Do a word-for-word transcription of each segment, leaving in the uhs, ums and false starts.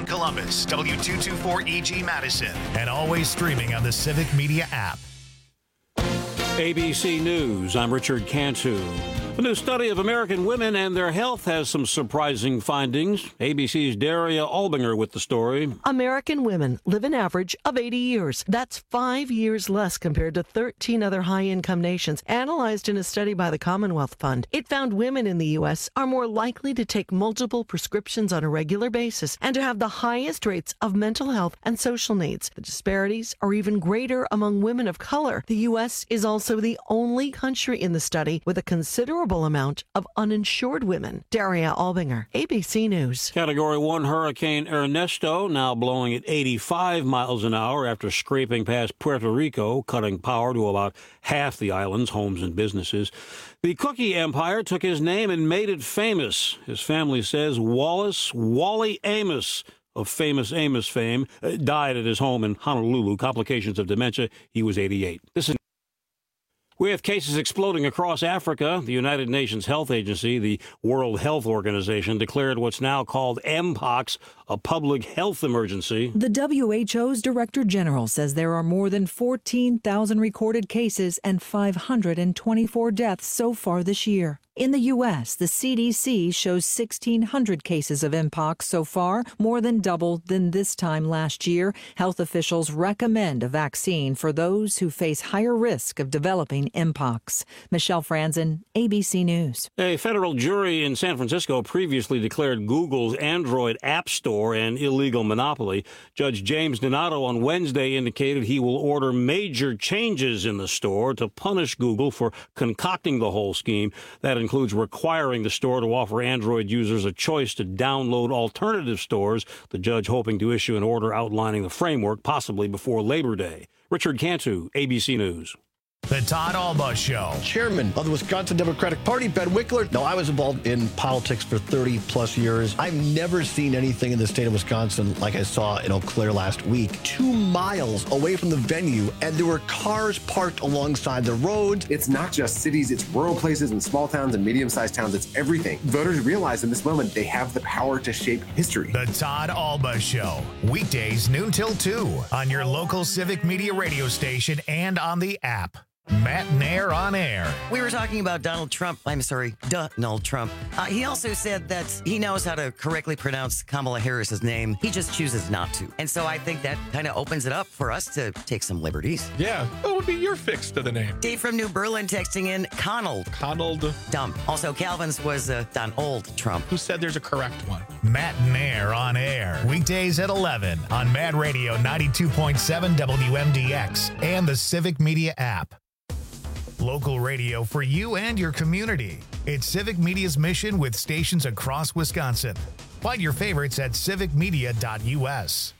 M Columbus, W two twenty-four E G Madison, and always streaming on the Civic Media app. A B C News, I'm Richard Cantu. A new study of American women and their health has some surprising findings. A B C's Daria Albinger with the story. American women live an average of eighty years. That's five years less compared to thirteen other high-income nations, analyzed in a study by the Commonwealth Fund. It found women in the U S are more likely to take multiple prescriptions on a regular basis and to have the highest rates of mental health and social needs. The disparities are even greater among women of color. The U S is also the only country in the study with a considerable amount of uninsured women. Daria Albinger, A B C News. Category one Hurricane Ernesto now blowing at eighty-five miles an hour after scraping past Puerto Rico, cutting power to about half the island's homes and businesses. The Cookie Empire took his name and made it famous. His family says Wallace Wally Amos of famous Amos fame uh, died at his home in Honolulu. Complications of dementia. He was eighty-eight. This is We have cases exploding across Africa. The United Nations Health Agency, the World Health Organization, declared what's now called Mpox a public health emergency. The W H O's Director General says there are more than fourteen thousand recorded cases and five hundred twenty-four deaths so far this year. In the U S, the C D C shows sixteen hundred cases of Mpox so far, more than double than this time last year. Health officials recommend a vaccine for those who face higher risk of developing Mpox. Michelle Franzen, A B C News. A federal jury in San Francisco previously declared Google's Android App Store an illegal monopoly. Judge James Donato on Wednesday indicated he will order major changes in the store to punish Google for concocting the whole scheme. That includes requiring the store to offer Android users a choice to download alternative stores, the judge hoping to issue an order outlining the framework, possibly before Labor Day. Richard Cantu, A B C News. The Todd Alba Show. Chairman of the Wisconsin Democratic Party, Ben Wickler. Now, I was involved in politics for thirty plus years. I've never seen anything in the state of Wisconsin like I saw in Eau Claire last week. Two miles away from the venue, and there were cars parked alongside the road. It's not just cities, it's rural places and small towns and medium-sized towns. It's everything. Voters realize in this moment they have the power to shape history. The Todd Alba Show. Weekdays noon till two on your local Civic Media radio station and on the app. Matt Nair on air. We were talking about Donald Trump. I'm sorry, Donald Trump. Uh, he also said that he knows how to correctly pronounce Kamala Harris's name. He just chooses not to. And so I think that kind of opens it up for us to take some liberties. Yeah, what would be your fix to the name? Dave from New Berlin texting in Conald. Conald. Dumb. Also, Calvin's was uh, Donald Trump. Who said there's a correct one? Matt Nair on air. Weekdays at eleven on Mad Radio ninety-two point seven W M D X and the Civic Media app. Local radio for you and your community. It's Civic Media's mission with stations across Wisconsin. Find your favorites at civic media dot U S.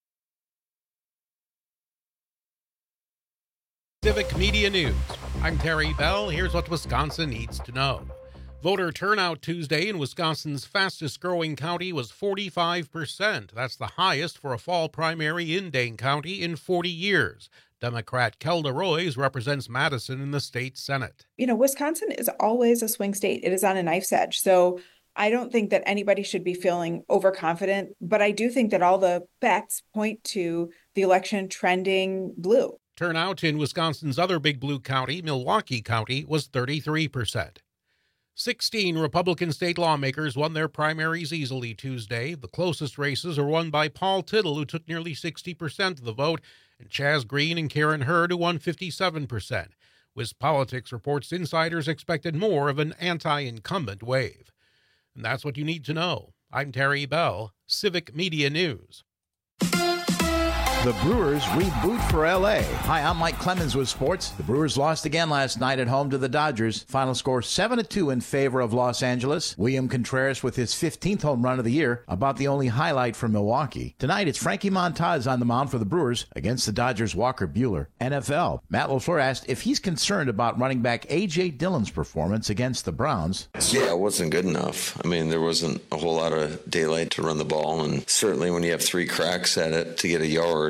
Civic Media News. I'm Terry Bell. Here's what Wisconsin needs to know. Voter turnout Tuesday in Wisconsin's fastest growing county was forty-five percent. That's the highest for a fall primary in Dane County in forty years. Democrat Kelda Roys represents Madison in the state Senate. You know, Wisconsin is always a swing state. It is on a knife's edge. So I don't think that anybody should be feeling overconfident, but I do think that all the facts point to the election trending blue. Turnout in Wisconsin's other big blue county, Milwaukee County, was thirty-three percent. sixteen Republican state lawmakers won their primaries easily Tuesday. The closest races are won by Paul Tittle, who took nearly sixty percent of the vote, and Chaz Green and Karen Hurd, who won fifty-seven percent. WisPolitics reports insiders expected more of an anti-incumbent wave. And that's what you need to know. I'm Terry Bell, Civic Media News. The Brewers reboot for L A. Hi, I'm Mike Clemens with sports. The Brewers lost again last night at home to the Dodgers. Final score seven to two in favor of Los Angeles. William Contreras with his fifteenth home run of the year, about the only highlight from Milwaukee. Tonight, it's Frankie Montas on the mound for the Brewers against the Dodgers' Walker Buehler. N F L. Matt LaFleur asked if he's concerned about running back A J. Dillon's performance against the Browns. Yeah, it wasn't good enough. I mean, there wasn't a whole lot of daylight to run the ball, and certainly when you have three cracks at it to get a yard,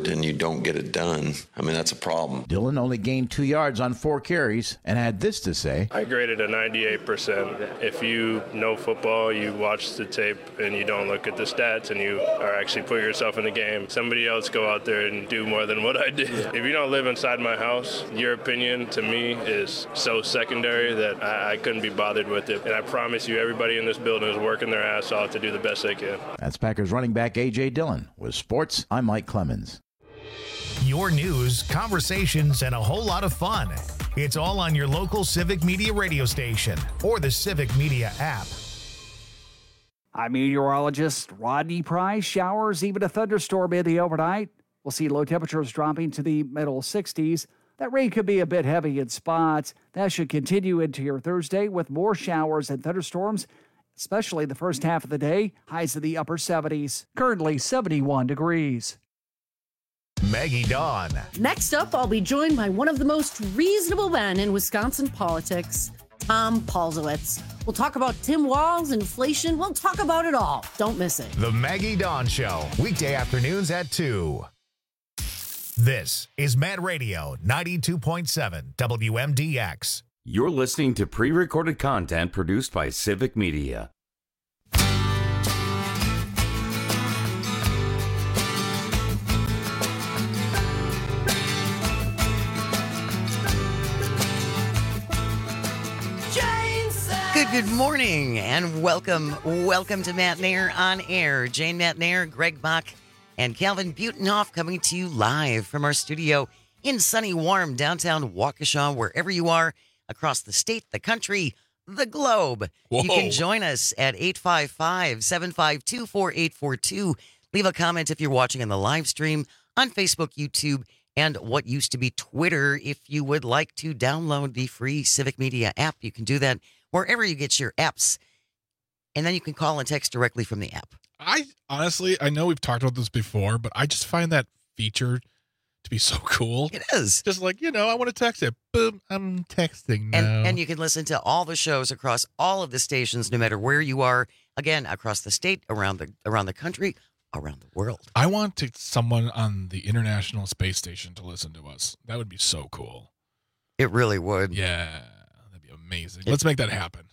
effort and you don't get it done, I mean, that's a problem. Dillon only gained two yards on four carries and had this to say. I graded a ninety-eight percent. If you know football, you watch the tape and you don't look at the stats and you are actually put yourself in the game, somebody else go out there and do more than what I did. If you don't live inside my house, your opinion to me is so secondary that I, I couldn't be bothered with it. And I promise you, everybody in this building is working their ass off to do the best they can. That's Packers running back A J. Dillon. With sports, I'm Mike Clemens. Your news, conversations, and a whole lot of fun. It's all on your local Civic Media radio station or the Civic Media app. I'm meteorologist Rodney Price. Showers, even a thunderstorm in the overnight. We'll see low temperatures dropping to the middle sixties. That rain could be a bit heavy in spots. That should continue into your Thursday with more showers and thunderstorms, especially the first half of the day. Highs in the upper seventies. Currently seventy-one degrees. Maggie Dawn. Next up, I'll be joined by one of the most reasonable men in Wisconsin politics, Tom Paulsowitz. We'll talk about Tim Walz, inflation. We'll talk about it all. Don't miss it. The Maggie Dawn Show, weekday afternoons at two. This is Mad Radio ninety-two point seven W M D X. You're listening to pre-recorded content produced by Civic Media. Good, good morning and welcome. Welcome to Matt Nair on Air. Jane Matt Nair, Greg Bach, and Calvin Butenhoff coming to you live from our studio in sunny, warm downtown Waukesha, wherever you are across the state, the country, the globe. Whoa. You can join us at eight five five, seven five two, four eight four two. Leave a comment if you're watching on the live stream on Facebook, YouTube, and what used to be Twitter. If you would like to download the free Civic Media app, you can do that wherever you get your apps. And then you can call and text directly from the app. I honestly, I know we've talked about this before, but I just find that feature to be so cool. It is. Just like, you know, I want to text it. Boom, I'm texting now. And, and you can listen to all the shows across all of the stations, no matter where you are. Again, across the state, around the around the country, around the world. I want to, someone on the International Space Station to listen to us. That would be so cool. It really would. Yeah, that'd be amazing. It, Let's make that happen.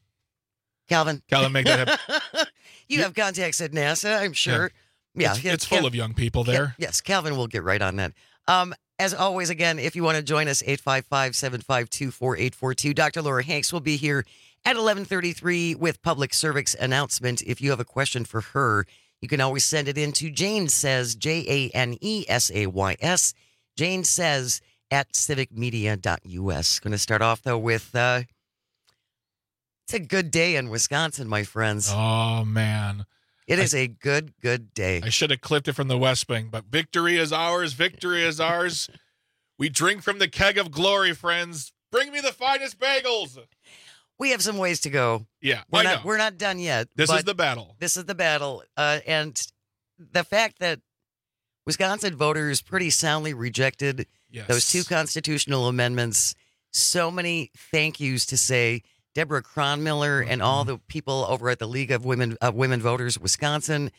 Calvin. Calvin, make that happen. You yeah. have contacts at NASA, I'm sure. Yeah, it's, yeah, it's full Cal- of young people there. Cal- yes, Calvin will get right on that. Um, as always, again, if you want to join us, eight five five, seven five two, four eight four two. Doctor Laura Hanks will be here at eleven thirty-three with public service announcement. If you have a question for her, you can always send it in to Jane Says, J A N E S A Y S, Jane Says at civic media dot U S. Going to start off, though, with... Uh, It's a good day in Wisconsin, my friends. Oh, man. It I, is a good, good day. I should have clipped it from the West Wing, but victory is ours. Victory is ours. We drink from the keg of glory, friends. Bring me the finest bagels. We have some ways to go. Yeah, we're I not. know. We're not done yet. This is the battle. This is the battle, uh, and the fact that Wisconsin voters pretty soundly rejected yes. those two constitutional amendments. So many thank yous to say. Deborah Cronmiller and all the people over at the League of Women uh, Women Voters Wisconsin.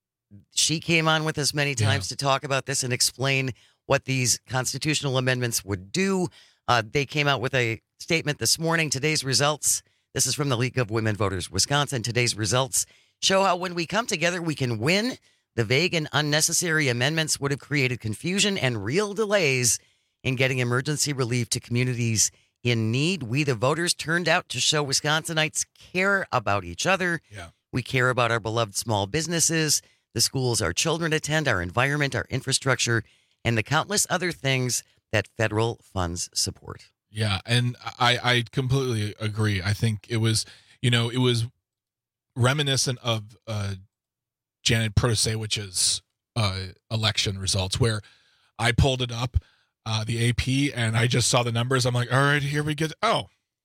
She came on with us many times yeah. to talk about this and explain what these constitutional amendments would do. Uh, they came out with a statement this morning. Today's results, this is from the League of Women Voters Wisconsin. Today's results show how when we come together, we can win. The vague and unnecessary amendments would have created confusion and real delays in getting emergency relief to communities in need. We, the voters, turned out to show Wisconsinites care about each other. Yeah. We care about our beloved small businesses, the schools our children attend, our environment, our infrastructure, and the countless other things that federal funds support. Yeah, and I, I completely agree. I think it was, you know, it was reminiscent of uh, Janet Protasewicz's uh, election results, where I pulled it up, Uh, the A P, and I just saw the numbers. I'm like, all right, here we get. Oh,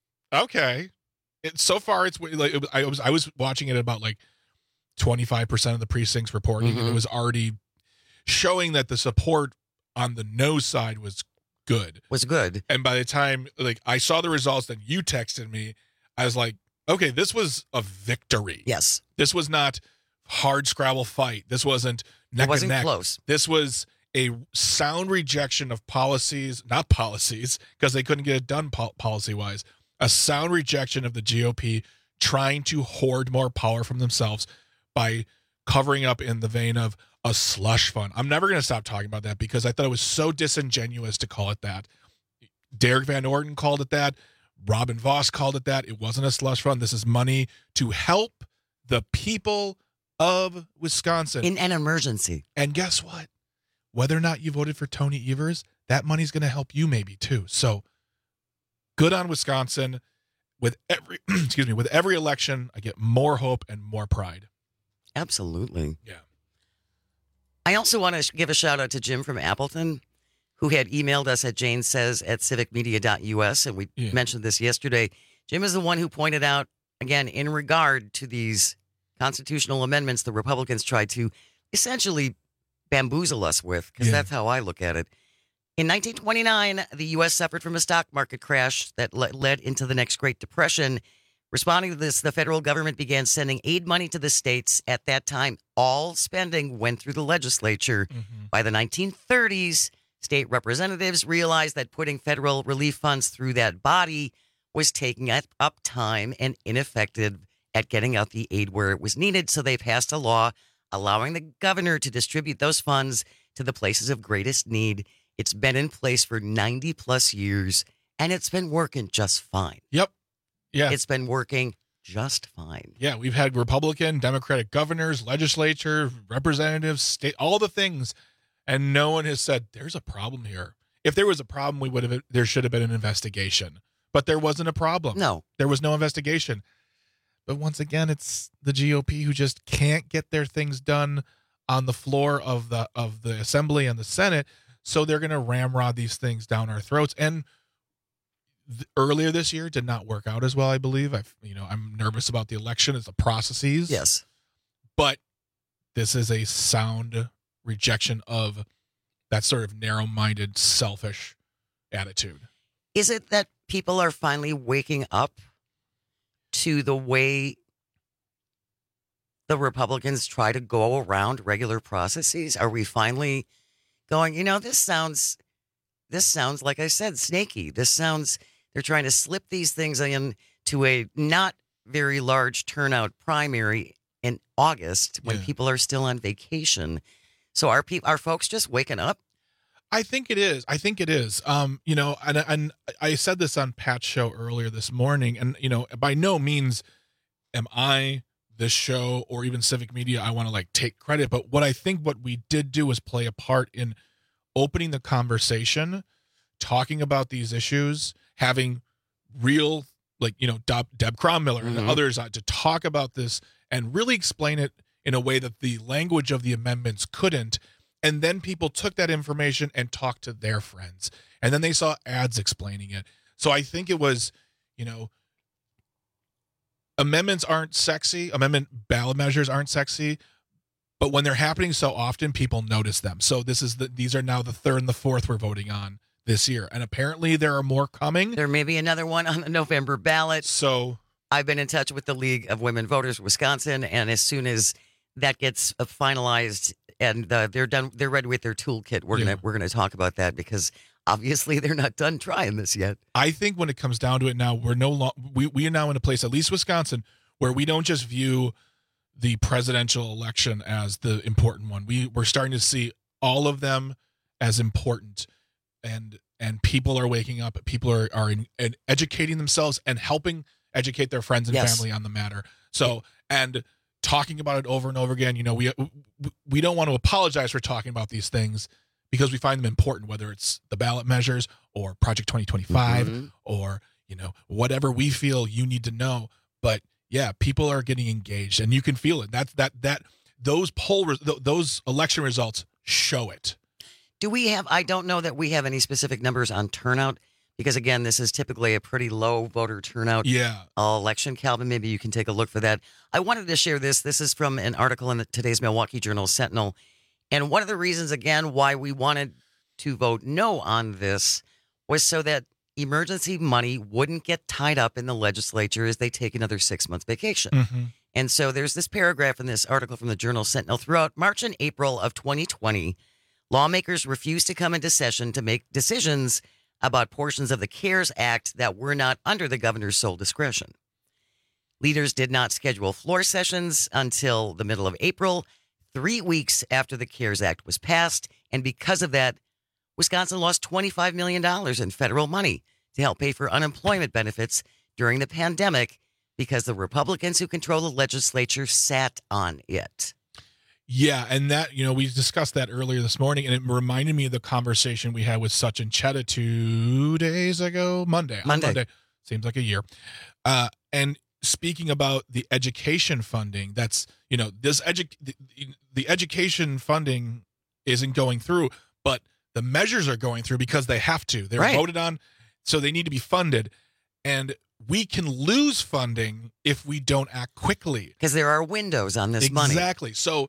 okay. It, so far, it's like it was, I was I was watching it at about like twenty-five percent of the precincts reporting, mm-hmm. and it was already showing that the support on the no side was good. Was good. And by the time like I saw the results, then you texted me, I was like, okay, this was a victory. Yes. This was not hard Scrabble fight. This wasn't neck it wasn't and neck. Close. This was a sound rejection of policies, not policies, because they couldn't get it done pol- policy-wise, a sound rejection of the G O P trying to hoard more power from themselves by covering up in the vein of a slush fund. I'm never going to stop talking about that because I thought it was so disingenuous to call it that. Derek Van Orden called it that. Robin Voss called it that. It wasn't a slush fund. This is money to help the people of Wisconsin. In an emergency. And guess what? Whether or not you voted for Tony Evers, that money's going to help you maybe too. So good on Wisconsin. With every, excuse me, with every election, I get more hope and more pride. Absolutely. Yeah. I also want to give a shout out to Jim from Appleton, who had emailed us at jane says at civic media dot u s, and we yeah. mentioned this yesterday. Jim is the one who pointed out, again, in regard to these constitutional amendments the Republicans tried to essentially bamboozle us with, because yeah. that's how I look at it. In nineteen twenty-nine, the U S suffered from a stock market crash that le- led into the next Great Depression. Responding to this, the federal government began sending aid money to the states. At that time, all spending went through the legislature. Mm-hmm. By the nineteen thirties, state representatives realized that putting federal relief funds through that body was taking up time and ineffective at getting out the aid where it was needed. So they passed a law allowing the governor to distribute those funds to the places of greatest need. It's been in place for ninety plus years, and it's been working just fine. Yep. Yeah. It's been working just fine. Yeah, we've had Republican, Democratic governors, legislature, representatives, state, all the things, and no one has said there's a problem here. If there was a problem, we would have. There should have been an investigation, but there wasn't a problem. No, there was no investigation. But once again, it's the G O P who just can't get their things done on the floor of the of the Assembly and the Senate, so they're going to ramrod these things down our throats. And th- earlier this year did not work out as well, I believe. I, you know, I'm nervous about the election, it's the processes. Yes, but this is a sound rejection of that sort of narrow-minded, selfish attitude. Is it that people are finally waking up to the way the Republicans try to go around regular processes? Are we finally going, you know, this sounds, this sounds, like I said, snaky. This sounds, they're trying to slip these things in to a not very large turnout primary in August when yeah. people are still on vacation. So are people, are folks just waking up? I think it is. I think it is. Um, you know, and and I said this on Pat's show earlier this morning, and you know, by no means am I, this show, or even Civic Media, I want to like take credit. But what I think what we did do was play a part in opening the conversation, talking about these issues, having real, like, you know, Deb, Deb Crommiller mm-hmm. and others uh, to talk about this and really explain it in a way that the language of the amendments couldn't. And then people took that information and talked to their friends. And then they saw ads explaining it. So I think it was, you know, amendments aren't sexy. Amendment ballot measures aren't sexy. But when they're happening so often, people notice them. So this is the, these are now the third and the fourth we're voting on this year. And apparently there are more coming. There may be another one on the November ballot. So I've been in touch with the League of Women Voters Wisconsin. And as soon as that gets finalized, and uh, they're done, they're ready with their toolkit, we're yeah. gonna we're gonna talk about that, because obviously they're not done trying this yet. I think when it comes down to it now, we're no long, we we are now in a place, at least Wisconsin, where we don't just view the presidential election as the important one. We we're starting to see all of them as important, and and people are waking up. People are are in, and educating themselves and helping educate their friends and yes. family on the matter. So and. Talking about it over and over again, you know, we we don't want to apologize for talking about these things because we find them important, whether it's the ballot measures or Project twenty twenty-five mm-hmm. or, you know, whatever we feel you need to know. But yeah, people are getting engaged, and you can feel it. That's that that those poll res- th- those election results show it. Do we have? I don't know that we have any specific numbers on turnout, because, again, this is typically a pretty low voter turnout yeah. election. Calvin, maybe you can take a look for that. I wanted to share this. This is from an article in the, today's Milwaukee Journal Sentinel. And one of the reasons, again, why we wanted to vote no on this was so that emergency money wouldn't get tied up in the legislature as they take another six months vacation. Mm-hmm. And so there's this paragraph in this article from the Journal Sentinel. Throughout March and April of twenty twenty, Lawmakers refused to come into session to make decisions about portions of the CARES Act that were not under the governor's sole discretion. Leaders did not schedule floor sessions until the middle of April, three weeks after the CARES Act was passed. And because of that, Wisconsin lost twenty-five million dollars in federal money to help pay for unemployment benefits during the pandemic because the Republicans who control the legislature sat on it. Yeah, and that, you know, we discussed that earlier this morning, and it reminded me of the conversation we had with Sachin Chetta two days ago, Monday. on Monday. Monday. Seems like a year. Uh, and speaking about the education funding, that's, you know, this edu- the, the education funding isn't going through, but the measures are going through because they have to. They're Right. voted on, so they need to be funded. And we can lose funding if we don't act quickly. Because there are windows on this money. Exactly. So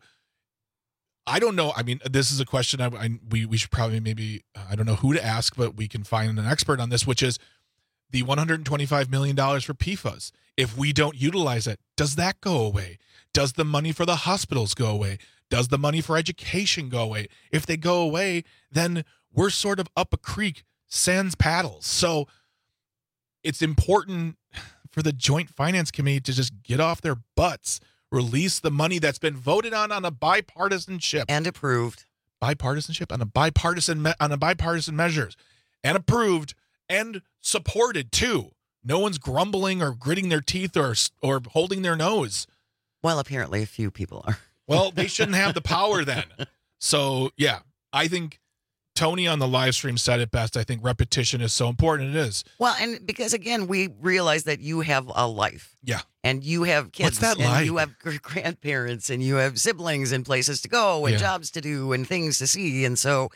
I don't know. I mean, this is a question I, I we we should probably maybe uh, I don't know who to ask, but we can find an expert on this, which is the one hundred twenty-five million dollars for P F A S. If we don't utilize it, does that go away? Does the money for the hospitals go away? Does the money for education go away? If they go away, then we're sort of up a creek sans paddles. So it's important for the Joint Finance Committee to just get off their butts, release the money that's been voted on on a bipartisanship and approved, bipartisanship on a bipartisan me- on a bipartisan measures, and approved and supported too. No one's grumbling or gritting their teeth or or holding their nose. Well, apparently a few people are. Well, they shouldn't have the power then. So yeah, I think Tony on the live stream said it best. I think repetition is so important. It is. Well, and because again, we realize that you have a life. Yeah. And you have kids. What's that and like? You have gr- grandparents and you have siblings and places to go and Yeah. jobs to do and things to see. And so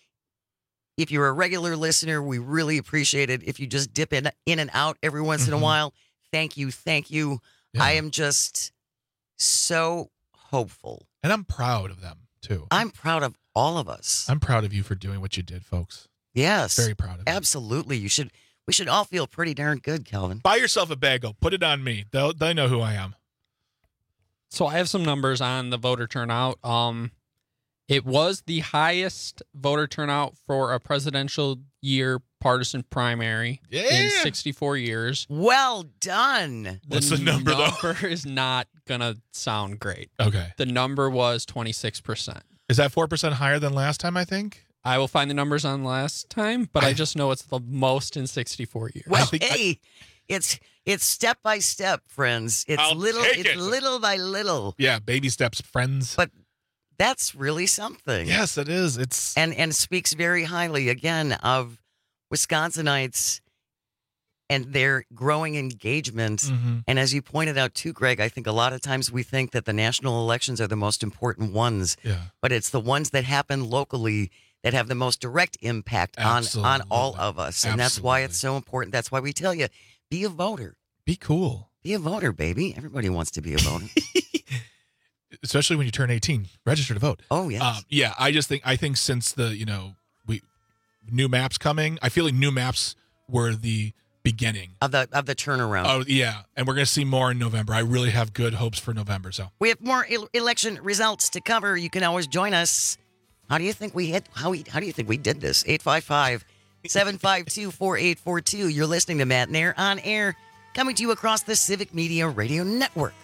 if you're a regular listener, we really appreciate it. If you just dip in, in and out every once in a Mhm. while, thank you. Thank you. Yeah. I am just so hopeful. And I'm proud of them too. I'm proud of all of us. I'm proud of you for doing what you did, folks. Yes. Very proud of you. Absolutely. You should. We should all feel pretty darn good, Calvin. Buy yourself a bagel. Put it on me. They'll, they know who I am. So I have some numbers on the voter turnout. Um, it was the highest voter turnout for a presidential year partisan primary in sixty-four years. Well done. What's the number, though? number is not going to sound great. Okay. The number was twenty-six percent. Is that four percent higher than last time, I think? I will find the numbers on last time, but I, I just know it's the most in sixty-four years. Well, hey, I, it's it's step by step, friends. It's I'll little take it's it. little by little. Yeah, baby steps, friends. But that's really something. Yes, it is. It's and and speaks very highly again of Wisconsinites and their growing engagement. Mm-hmm. And as you pointed out too, Greg, I think a lot of times we think that the national elections are the most important ones. Yeah. But it's the ones that happen locally that have the most direct impact on, on all of us. And that's why it's so important. That's why we tell you, be a voter. Be cool. Be a voter, baby. Everybody wants to be a voter. Especially when you turn eighteen, register to vote. Oh, yes. Um, yeah, I just think, I think since the, you know, we new maps coming, I feel like new maps were the beginning. Of the of the turnaround. Oh, yeah. And we're going to see more in November. I really have good hopes for November. So we have more el- election results to cover. You can always join us. How do you think we hit? How we? How do you think we did this? eight five five, seven five two, four eight four two. You're listening to Matt Nair on air, coming to you across the Civic Media Radio Network.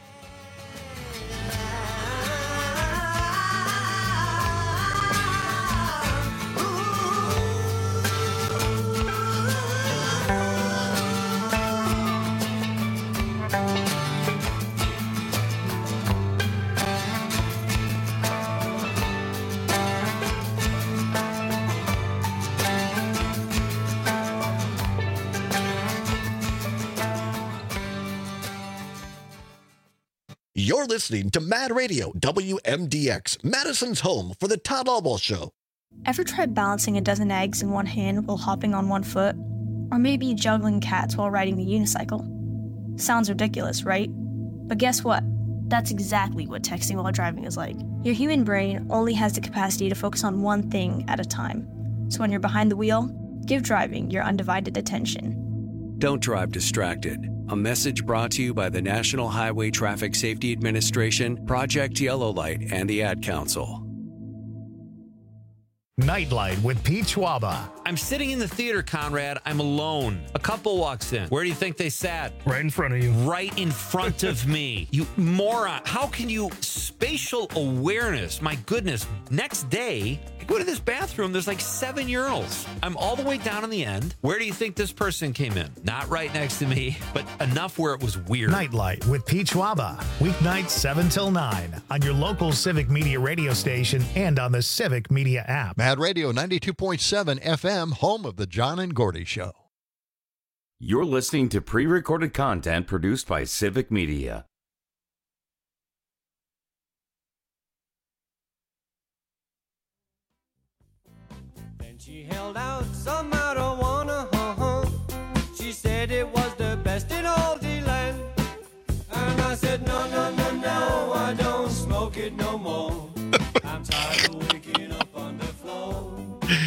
You're listening to Mad Radio, W M D X, Madison's home for the Todd Albaugh Show. Ever tried balancing a dozen eggs in one hand while hopping on one foot? Or maybe juggling cats while riding the unicycle? Sounds ridiculous, right? But guess what? That's exactly what texting while driving is like. Your human brain only has the capacity to focus on one thing at a time. So when you're behind the wheel, give driving your undivided attention. Don't drive distracted. A message brought to you by the National Highway Traffic Safety Administration, Project Yellow Light, and the Ad Council. Nightlight with Pete Schwaba. I'm sitting in the theater, Conrad. I'm alone. A couple walks in. Where do you think they sat? Right in front of you. Right in front of me. You moron. How can you... Spatial awareness. My goodness. Next day, I go to this bathroom. There's like seven urinals. I'm all the way down in the end. Where do you think this person came in? Not right next to me, but enough where it was weird. Nightlight with Pete Schwaba. Weeknights seven till nine on your local Civic Media radio station and on the Civic Media app. Mad Radio ninety-two point seven F M, home of the John and Gordy Show. You're listening to pre-recorded content produced by Civic Media. Then she held out some marijuana. Uh-huh. She said it was the best in all the land. And I said, no, no, no, no, I don't smoke it no more. I'm tired of waking up on the floor.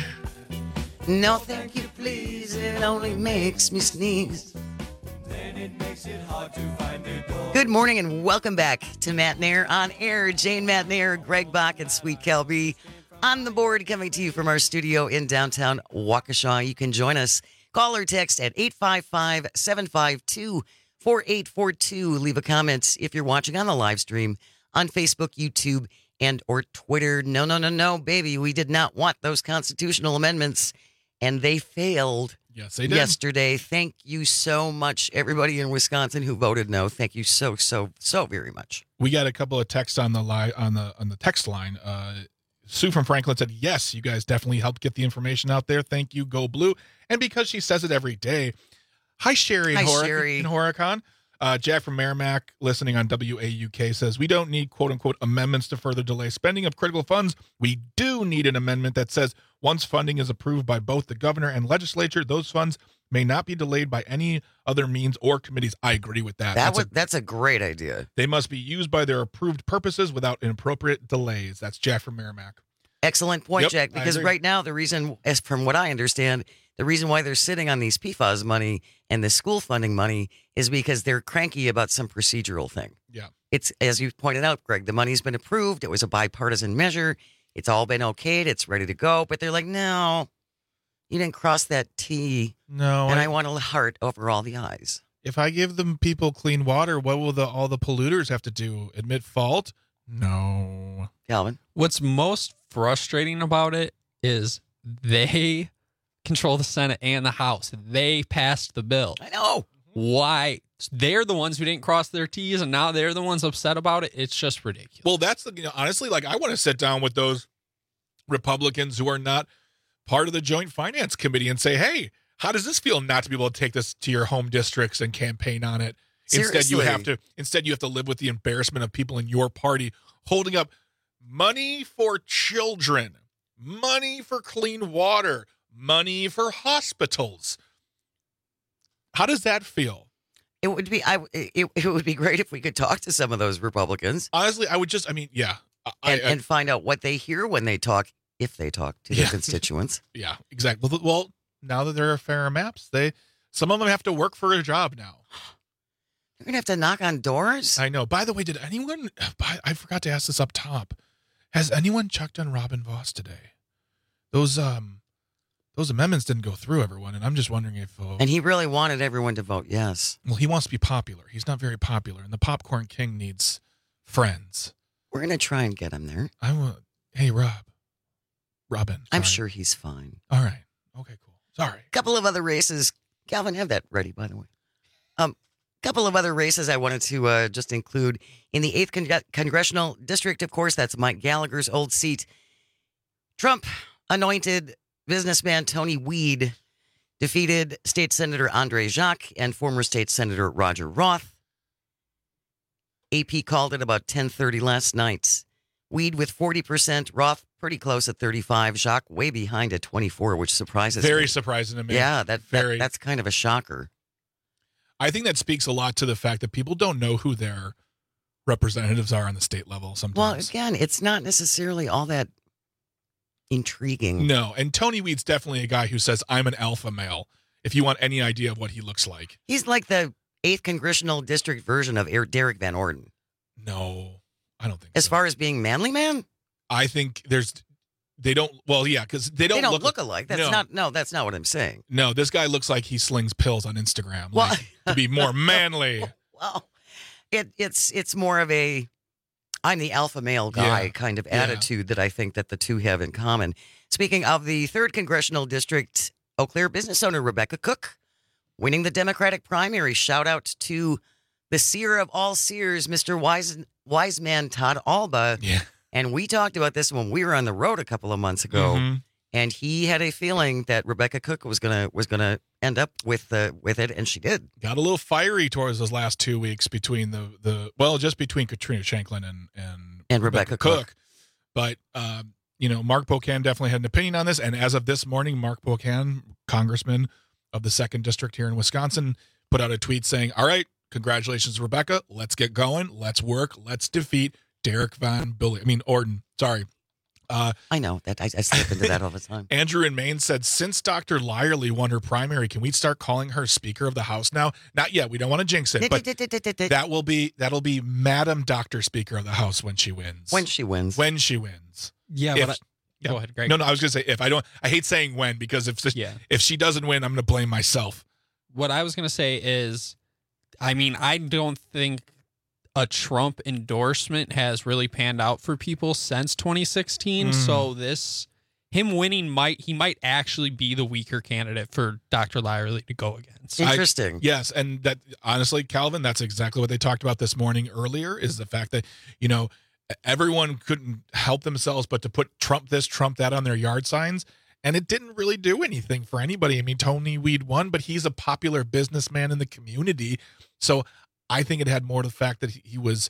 No, thank you, please. It only makes me sneeze. Then it makes it hard to find the door. Good morning and welcome back to Matt Nair on air. Jane Matt Nair, Greg Bach, and Sweet Kelby on the board, coming to you from our studio in downtown Waukesha. You can join us. Call or text at eight five five, seven five two, four eight four two. Leave a comment if you're watching on the live stream on Facebook, YouTube, and or Twitter. No, no, no, no, baby. We did not want those constitutional amendments, and they failed. Yes, they did. Yesterday. Thank you so much, everybody in Wisconsin who voted no. Thank you so, so, so very much. We got a couple of texts on the li- on the on the text line. Uh, Sue from Franklin said, yes, you guys definitely helped get the information out there. Thank you, Go Blue. And because she says it every day, hi, Sherry Hi, in, Hor- Sherry. in Horicon. Uh, Jack from Merrimack, listening on W A U K, says, we don't need, quote-unquote, amendments to further delay spending of critical funds. We do need an amendment that says once funding is approved by both the governor and legislature, those funds may not be delayed by any other means or committees. I agree with that. That That's was, a, that's a great idea. they must be used by their approved purposes without inappropriate delays. That's Jack from Merrimack. Excellent point, Yep, Jack, I because agree. right now the reason, as from what I understand, the reason why they're sitting on these P FAS money and the school funding money is because they're cranky about some procedural thing. Yeah. It's, as you pointed out, Greg, the money's been approved. It was a bipartisan measure. It's all been okayed. It's ready to go. But they're like, no, you didn't cross that T. No. And I- I want a heart over all the I's. If I give them people clean water, what will the all the polluters have to do? Admit fault? No. Calvin? What's most frustrating about it is they control the Senate and the House. They passed the bill. I know. Why? They're the ones who didn't cross their T's, and now they're the ones upset about it. It's just ridiculous. Well, that's the, you know, honestly, like I want to sit down with those Republicans who are not part of the Joint Finance Committee and say, hey, how does this feel not to be able to take this to your home districts and campaign on it? Instead, you Seriously. have to instead you have to live with the embarrassment of people in your party holding up money for children, money for clean water, money for hospitals. How does that feel? It would be I, it, it would be great if we could talk to some of those Republicans. Honestly, I would just, I mean, yeah. I, and, I, and find out what they hear when they talk, if they talk to their Yeah. constituents. Yeah, exactly. Well, well, now that there are fairer maps, they some of them have to work for a job now. You're going to have to knock on doors? I know. By the way, did anyone, I forgot to ask this up top. Has anyone checked on Robin Voss today? Those um, those amendments didn't go through, everyone, and I'm just wondering if... Uh, And he really wanted everyone to vote yes. well, he wants to be popular. He's not very popular, and the Popcorn King needs friends. We're going to try and get him there. I want... Hey, Rob. Robin. I'm sorry. sure he's fine. All right. Okay, cool. Sorry. A couple of other races. Calvin, have that ready, by the way. Um, couple of other races I wanted to uh, just include. In the eighth Con- Congressional District, of course, that's Mike Gallagher's old seat. Trump anointed businessman Tony Weed defeated State Senator Andre Jacques and former State Senator Roger Roth. A P called it about ten thirty last night. Weed with forty percent, Roth pretty close at thirty-five, Jacques way behind at twenty-four, which surprises me. Very surprising to me. Yeah, that, Very. that that's kind of a shocker. I think that speaks a lot to the fact that people don't know who their representatives are on the state level sometimes. Well, again, it's not necessarily all that intriguing. No, and Tony Weed's definitely a guy who says, I'm an alpha male, if you want any idea of what he looks like. He's like the eighth Congressional District version of Er- Derek Van Orden. No, I don't think As far as being manly man? I think there's they don't. Well, yeah, because they don't. They don't look, look alike. That's no. not. No, that's not what I'm saying. No, this guy looks like he slings pills on Instagram, Well, like, to be more manly. Well, it, it's it's more of a I'm the alpha male guy Yeah. kind of Yeah. attitude that I think that the two have in common. Speaking of the third congressional district, Eau Claire business owner Rebecca Cook winning the Democratic primary. Shout out to the seer of all seers, Mister Wise Wise Man Todd Alba. Yeah. And we talked about this when we were on the road a couple of months ago. Mhm. And he had a feeling that Rebecca Cook was gonna was gonna end up with the with it, and she did. Got a little fiery towards those last two weeks between the the well, just between Katrina Shanklin and and, And Rebecca Cook. But um, you know, Mark Pocan definitely had an opinion on this, and as of this morning, Mark Pocan, congressman of the second district here in Wisconsin, put out a tweet saying, "All right, congratulations, Rebecca. Let's get going. Let's work. Let's defeat Derek Von Bully. I mean Orden. Sorry." Uh, I know that I, I slip into that all the time. Andrew in Maine said, since Doctor Lyerly won her primary, can we start calling her Speaker of the House now? Not yet. We don't want to jinx it, but that will be that'll be Madam Doctor Speaker of the House when she wins. When she wins. When she wins. Yeah, If- but I, yeah. go ahead, Greg. No, no, I was going to say if I don't. I hate saying when because if Yeah. if she doesn't win, I'm going to blame myself. What I was going to say is, I mean, I don't think a Trump endorsement has really panned out for people since twenty sixteen. Mm. So this, him winning might, he might actually be the weaker candidate for Doctor Lyerly to go against. Interesting. I, yes, and that honestly, Calvin, that's exactly what they talked about this morning earlier. Is the fact that you know everyone couldn't help themselves but to put Trump this, Trump that on their yard signs. And it didn't really do anything for anybody. I mean, Tony Weed won, but he's a popular businessman in the community. So I think it had more to the fact that he was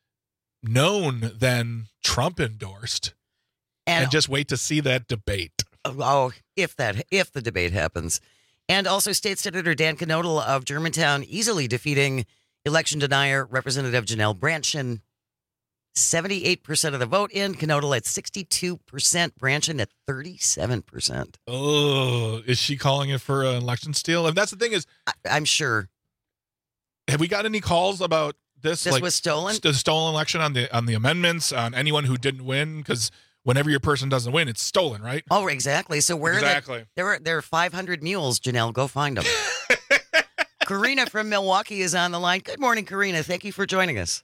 known than Trump endorsed. And, and just wait to see that debate. Oh, if that if the debate happens. And also State Senator Dan Knodel of Germantown easily defeating election denier Representative Janelle Brandtjen. seventy-eight percent of the vote in. Knodel at sixty-two percent. Brandtjen at thirty-seven percent. Oh, is she calling it for an election steal? And that's the thing is, I, I'm sure. Have we got any calls about this? This like, was stolen? The stolen election on the on the amendments on anyone who didn't win? Because whenever your person doesn't win, it's stolen, right? Oh, exactly. So where exactly. are the, there are there are five hundred mules, Janelle. Go find them. Karina from Milwaukee is on the line. Good morning, Karina. Thank you for joining us.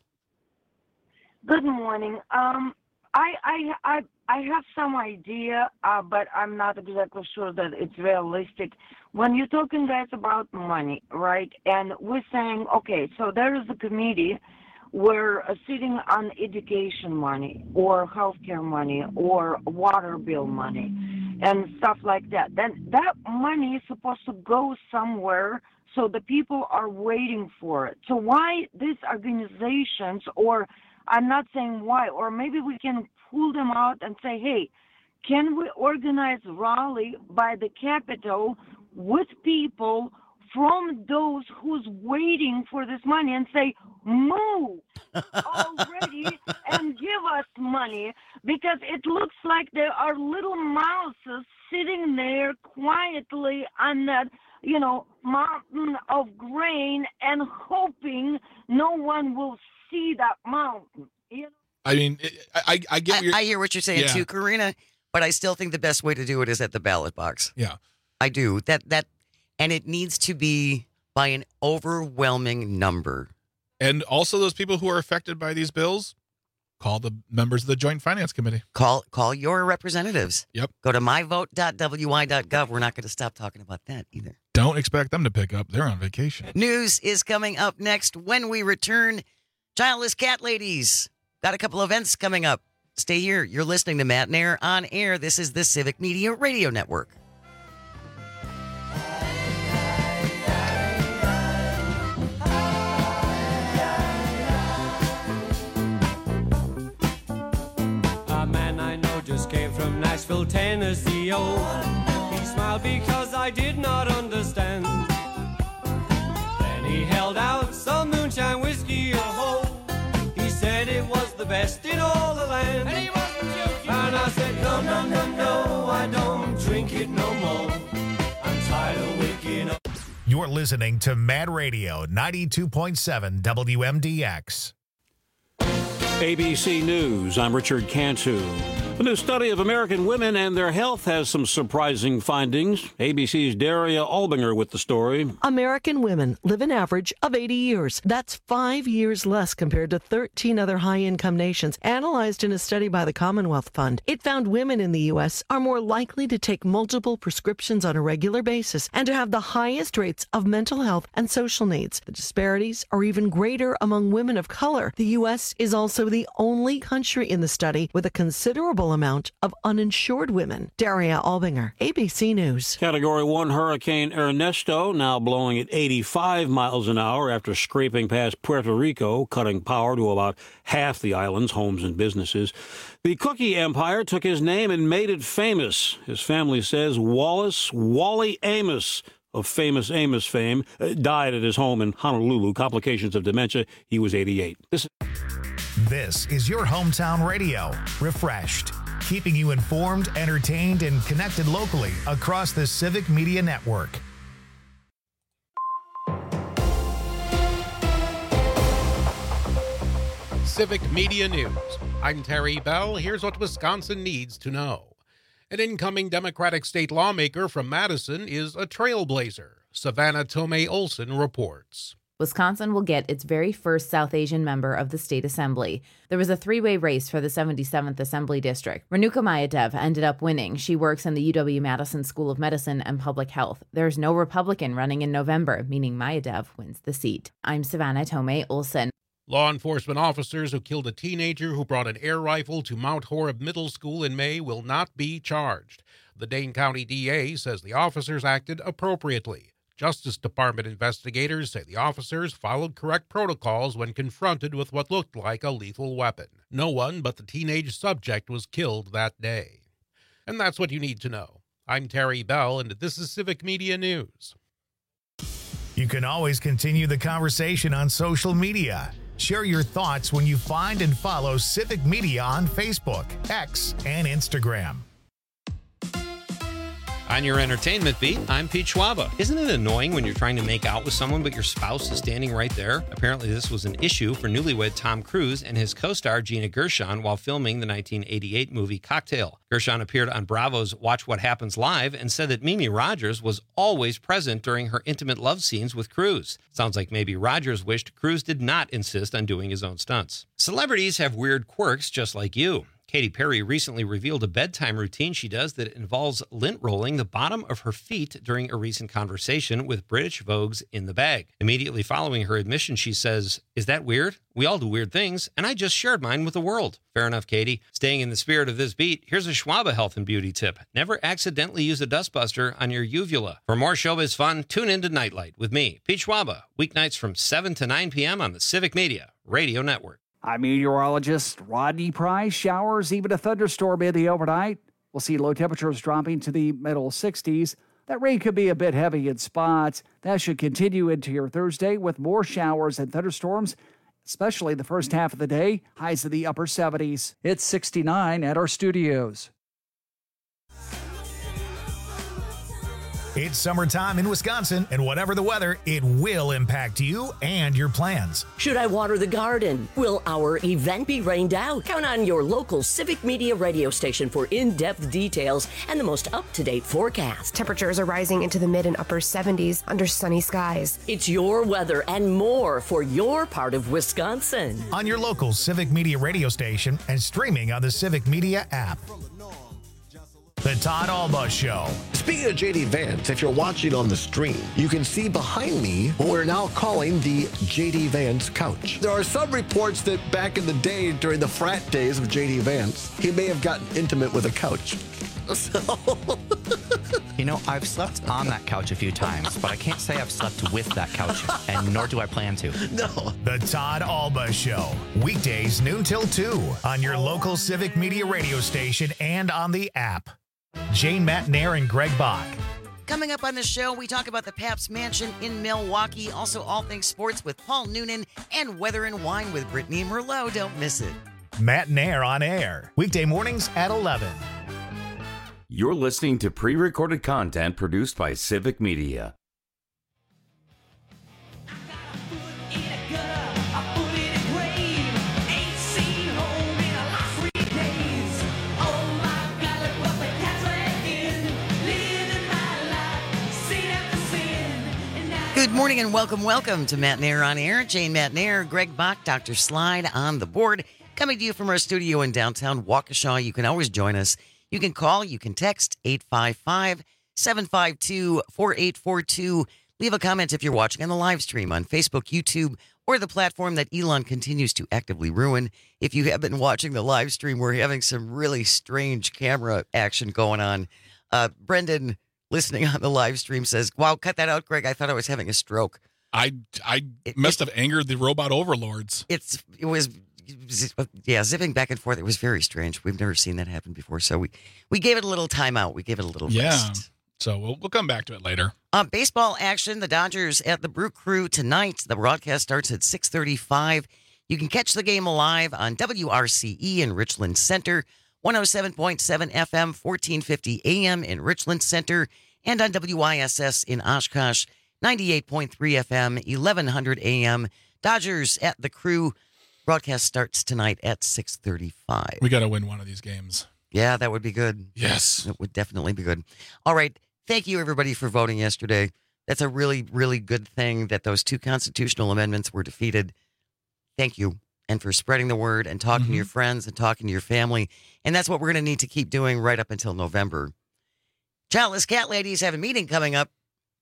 Good morning. Um, I I I I have some idea, uh, but I'm not exactly sure that it's realistic. When you're talking, guys, about money, right? And we're saying, okay, so there is a committee where uh, sitting on education money or healthcare money or water bill money and stuff like that. Then that money is supposed to go somewhere. So the people are waiting for it. So why these organizations, or I'm not saying why, or maybe we can pull them out and say, hey, can we organize rally by the Capitol with people from those who's waiting for this money and say, move already and give us money, because it looks like there are little mouses sitting there quietly on that, you know, mountain of grain and hoping no one will see that mountain. You know? I mean, I I get. I, Your, I hear what you're saying yeah. too, Karina. But I still think the best way to do it is at the ballot box. Yeah, I do that. That, and it needs to be by an overwhelming number. And also, those people who are affected by these bills, call the members of the Joint Finance Committee. Call call your representatives. Yep. Go to my vote dot w y dot gov. We're not going to stop talking about that either. Don't expect them to pick up. They're on vacation. News is coming up next when we return. Childless Cat Ladies. Got a couple events coming up. Stay here. You're listening to Matt and Air on air. This is the Civic Media Radio Network. A man I know just came from Nashville, Tennessee. Oh, he smiled because I did not understand. Then he held out some moonshine whiskey. Oh, he said it was the best in all the land. And he wasn't joking. And I said, no, no, no, no, I don't drink it no more. I'm tired of waking up. You're listening to Mad Radio ninety-two point seven W M D X. A B C News, I'm Richard Cantu. A new study of American women and their health has some surprising findings. A B C's Daria Albinger with the story. American women live an average of eighty years. That's five years less compared to thirteen other high-income nations analyzed in a study by the Commonwealth Fund. It found women in the U S are more likely to take multiple prescriptions on a regular basis and to have the highest rates of mental health and social needs. The disparities are even greater among women of color. The U S is also the only country in the study with a considerable amount of uninsured women. Daria Albinger, A B C News. Category one Hurricane Ernesto now blowing at eighty-five miles an hour after scraping past Puerto Rico, cutting power to about half the island's homes and businesses. The Cookie Empire took his name and made it famous. His family says Wallace Wally Amos of famous Amos fame uh, died at his home in Honolulu. Complications of dementia. He was eighty-eight. This This is your hometown radio, refreshed, keeping you informed, entertained, and connected locally across the Civic Media Network. Civic Media News. I'm Terry Bell. Here's what Wisconsin needs to know. An incoming Democratic state lawmaker from Madison is a trailblazer. Savannah Tomei Olson reports. Wisconsin will get its very first South Asian member of the state assembly. There was a three-way race for the seventy-seventh Assembly District. Renuka Mayadev ended up winning. She works in the U W-Madison School of Medicine and Public Health. There's no Republican running in November, meaning Mayadev wins the seat. I'm Savannah Tomei Olson. Law enforcement officers who killed a teenager who brought an air rifle to Mount Horeb Middle School in May will not be charged. The Dane County D A says the officers acted appropriately. Justice Department investigators say the officers followed correct protocols when confronted with what looked like a lethal weapon. No one but the teenage subject was killed that day. And that's what you need to know. I'm Terry Bell, and this is Civic Media News. You can always continue the conversation on social media. Share your thoughts when you find and follow Civic Media on Facebook, X, and Instagram. On your entertainment beat, I'm Pete Schwaba. Isn't it annoying when you're trying to make out with someone but your spouse is standing right there? Apparently this was an issue for newlywed Tom Cruise and his co-star Gina Gershon while filming the nineteen eighty-eight movie Cocktail. Gershon appeared on Bravo's Watch What Happens Live and said that Mimi Rogers was always present during her intimate love scenes with Cruise. Sounds like maybe Rogers wished Cruise did not insist on doing his own stunts. Celebrities have weird quirks just like you. Katy Perry recently revealed a bedtime routine she does that involves lint rolling the bottom of her feet during a recent conversation with British Vogue's In the Bag. Immediately following her admission, she says, "Is that weird? We all do weird things, and I just shared mine with the world." Fair enough, Katie. Staying in the spirit of this beat, here's a Schwaba health and beauty tip. Never accidentally use a dustbuster on your uvula. For more showbiz fun, tune in to Nightlight with me, Pete Schwaba, weeknights from seven to nine p.m. on the Civic Media Radio Network. I'm meteorologist Rodney Price. Showers, even a thunderstorm in the overnight. We'll see low temperatures dropping to the middle sixties. That rain could be a bit heavy in spots. That should continue into your Thursday with more showers and thunderstorms, especially the first half of the day. Highs in the upper seventies. It's sixty-nine at our studios. It's summertime in Wisconsin, and whatever the weather, it will impact you and your plans. Should I water the garden? Will our event be rained out? Count on your local Civic Media radio station for in-depth details and the most up-to-date forecast. Temperatures are rising into the mid and upper seventies under sunny skies. It's your weather and more for your part of Wisconsin. On your local Civic Media radio station and streaming on the Civic Media app. The Todd Alba Show. Speaking of J D Vance, if you're watching on the stream, you can see behind me what we're now calling the J D Vance couch. There are some reports that back in the day, during the frat days of J D Vance, he may have gotten intimate with a couch. So... You know, I've slept on that couch a few times, but I can't say I've slept with that couch, and nor do I plan to. No. The Todd Alba Show. Weekdays noon till two on your local Civic Media radio station and on the app. Jane Matnair and Greg Bach. Coming up on the show, we talk about the Pabst Mansion in Milwaukee, also all things sports with Paul Noonan, and weather and wine with Brittany Merlot. Don't miss it. Matnair on air. Weekday mornings at eleven. You're listening to pre-recorded content produced by Civic Media. Oh Good morning and welcome, welcome to Matt Nair on Air. Jane Matt Nair, Greg Bach, Doctor Slide on the board. Coming to you from our studio in downtown Waukesha. You can always join us. You can call, you can text eight five five, seven five two, four eight four two. Leave a comment if you're watching on the live stream on Facebook, YouTube, or the platform that Elon continues to actively ruin. If you have been watching the live stream, we're having some really strange camera action going on. Uh, Brendan, listening on the live stream, says, wow, cut that out, Greg. I thought I was having a stroke. I I It- must it- have angered the robot overlords. It's It was, yeah, zipping back and forth. It was very strange. We've never seen that happen before. So we, we gave it a little time out. We gave it a little Yeah. rest. So we'll we'll come back to it later. Uh, baseball action, the Dodgers at the Brew Crew tonight. The broadcast starts at six thirty-five. You can catch the game live on W R C E in Richland Center, one oh seven point seven F M, fourteen fifty A M in Richland Center, and on W I S S in Oshkosh, ninety-eight point three F M, eleven hundred A M. Dodgers at the Crew. Broadcast starts tonight at six thirty-five. We got to win one of these games. Yeah, that would be good. Yes. It would definitely be good. All right. Thank you, everybody, for voting yesterday. That's a really, really good thing that those two constitutional amendments were defeated. Thank you. And for spreading the word and talking Mm-hmm. to your friends and talking to your family. And that's what we're going to need to keep doing right up until November. Childless Cat Ladies have a meeting coming up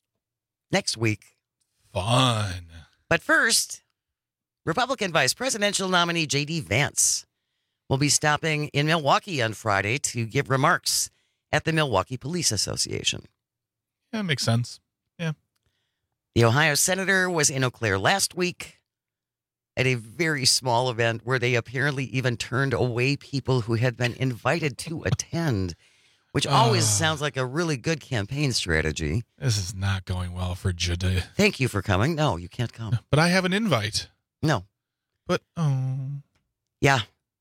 next week. Fun. But first, Republican Vice Presidential nominee J D Vance will be stopping in Milwaukee on Friday to give remarks at the Milwaukee Police Association. Yeah, makes sense. Yeah. The Ohio senator was in Eau Claire last week at a very small event where they apparently even turned away people who had been invited to attend, which always Ah. sounds like a really good campaign strategy. This is not going well for Judah. Thank you for coming. No, you can't come. But I have an invite. No. But, oh. Yeah.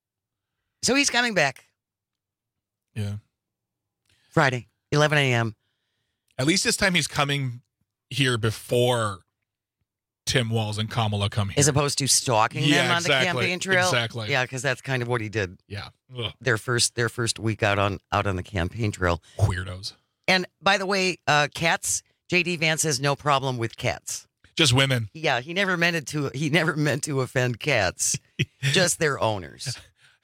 So he's coming back Yeah. Friday, eleven A M At least this time he's coming here before Tim Walz and Kamala come here. as opposed to stalking Yeah, them on exactly, the campaign trail. exactly. Yeah, because that's kind of what he did. Yeah. Ugh. Their first their first week out on out on the campaign trail. Weirdos. And by the way, uh, cats. J D Vance has no problem with cats. Just women. Yeah, he never meant it to. He never meant to offend cats, just their owners.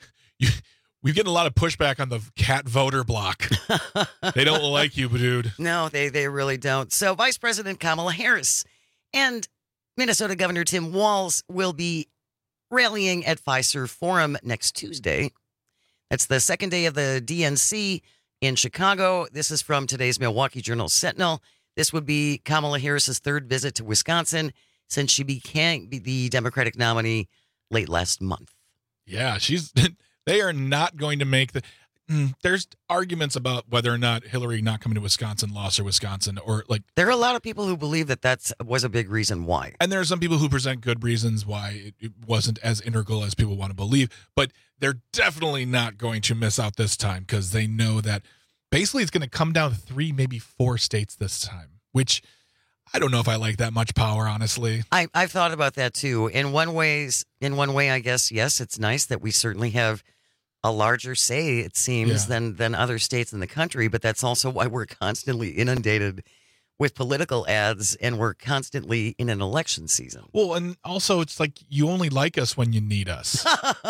We've getting a lot of pushback on the cat voter block. They don't like you, dude. No, they they really don't. So Vice President Kamala Harris and Minnesota Governor Tim Walz will be rallying at Fiserv Forum next Tuesday. That's the second day of the D N C in Chicago. This is from today's Milwaukee Journal Sentinel. This would be Kamala Harris's third visit to Wisconsin since she became the Democratic nominee late last month. Yeah, she's. They are not going to make the. Mm, there's arguments about whether or not Hillary not coming to Wisconsin lost her Wisconsin, or like. There are a lot of people who believe that that was a big reason why. And there are some people who present good reasons why it, it wasn't as integral as people want to believe. But they're definitely not going to miss out this time because they know that basically it's going to come down to three, maybe four states this time, which I don't know if I like that much power, honestly. I, I've thought about that too. In one ways, in one way, I guess, yes, it's nice that we certainly have a larger say, it seems, Yeah. than than other states in the country. But that's also why we're constantly inundated with political ads and we're constantly in an election season. Well, and also it's like you only like us when you need us.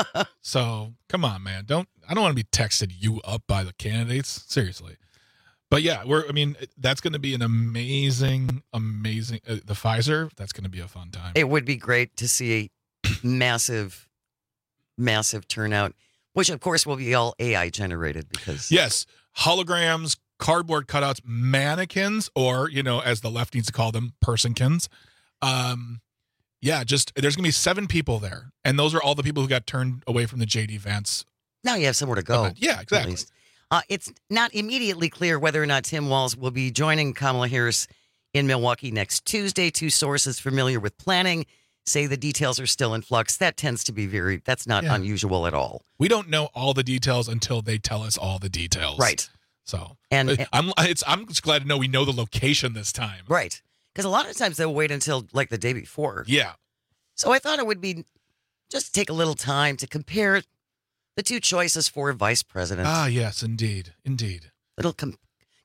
So come on, man. Don't I don't want to be texted you up by the candidates. Seriously. But yeah, we're I mean, that's going to be an amazing, amazing uh, the Pfizer. That's going to be a fun time. It would be great to see a massive, massive turnout, which of course will be all A I generated because Yes, holograms, cardboard cutouts, mannequins, or you know, as the left needs to call them, personkins. Um, yeah, just there's gonna be seven people there, and those are all the people who got turned away from the J D Vance. now you have somewhere to go. event. Yeah, at exactly. least. Uh, it's not immediately clear whether or not Tim Walz will be joining Kamala Harris in Milwaukee next Tuesday. Two sources familiar with planning say the details are still in flux. That tends to be very, that's not Yeah. unusual at all. We don't know all the details until they tell us all the details. Right. So, And- uh, I'm it's I'm just glad to know we know the location this time. Right. Because a lot of times they'll wait until like the day before. Yeah. So I thought it would be just take a little time to compare the two choices for vice president. Ah, yes, indeed, indeed. Little com-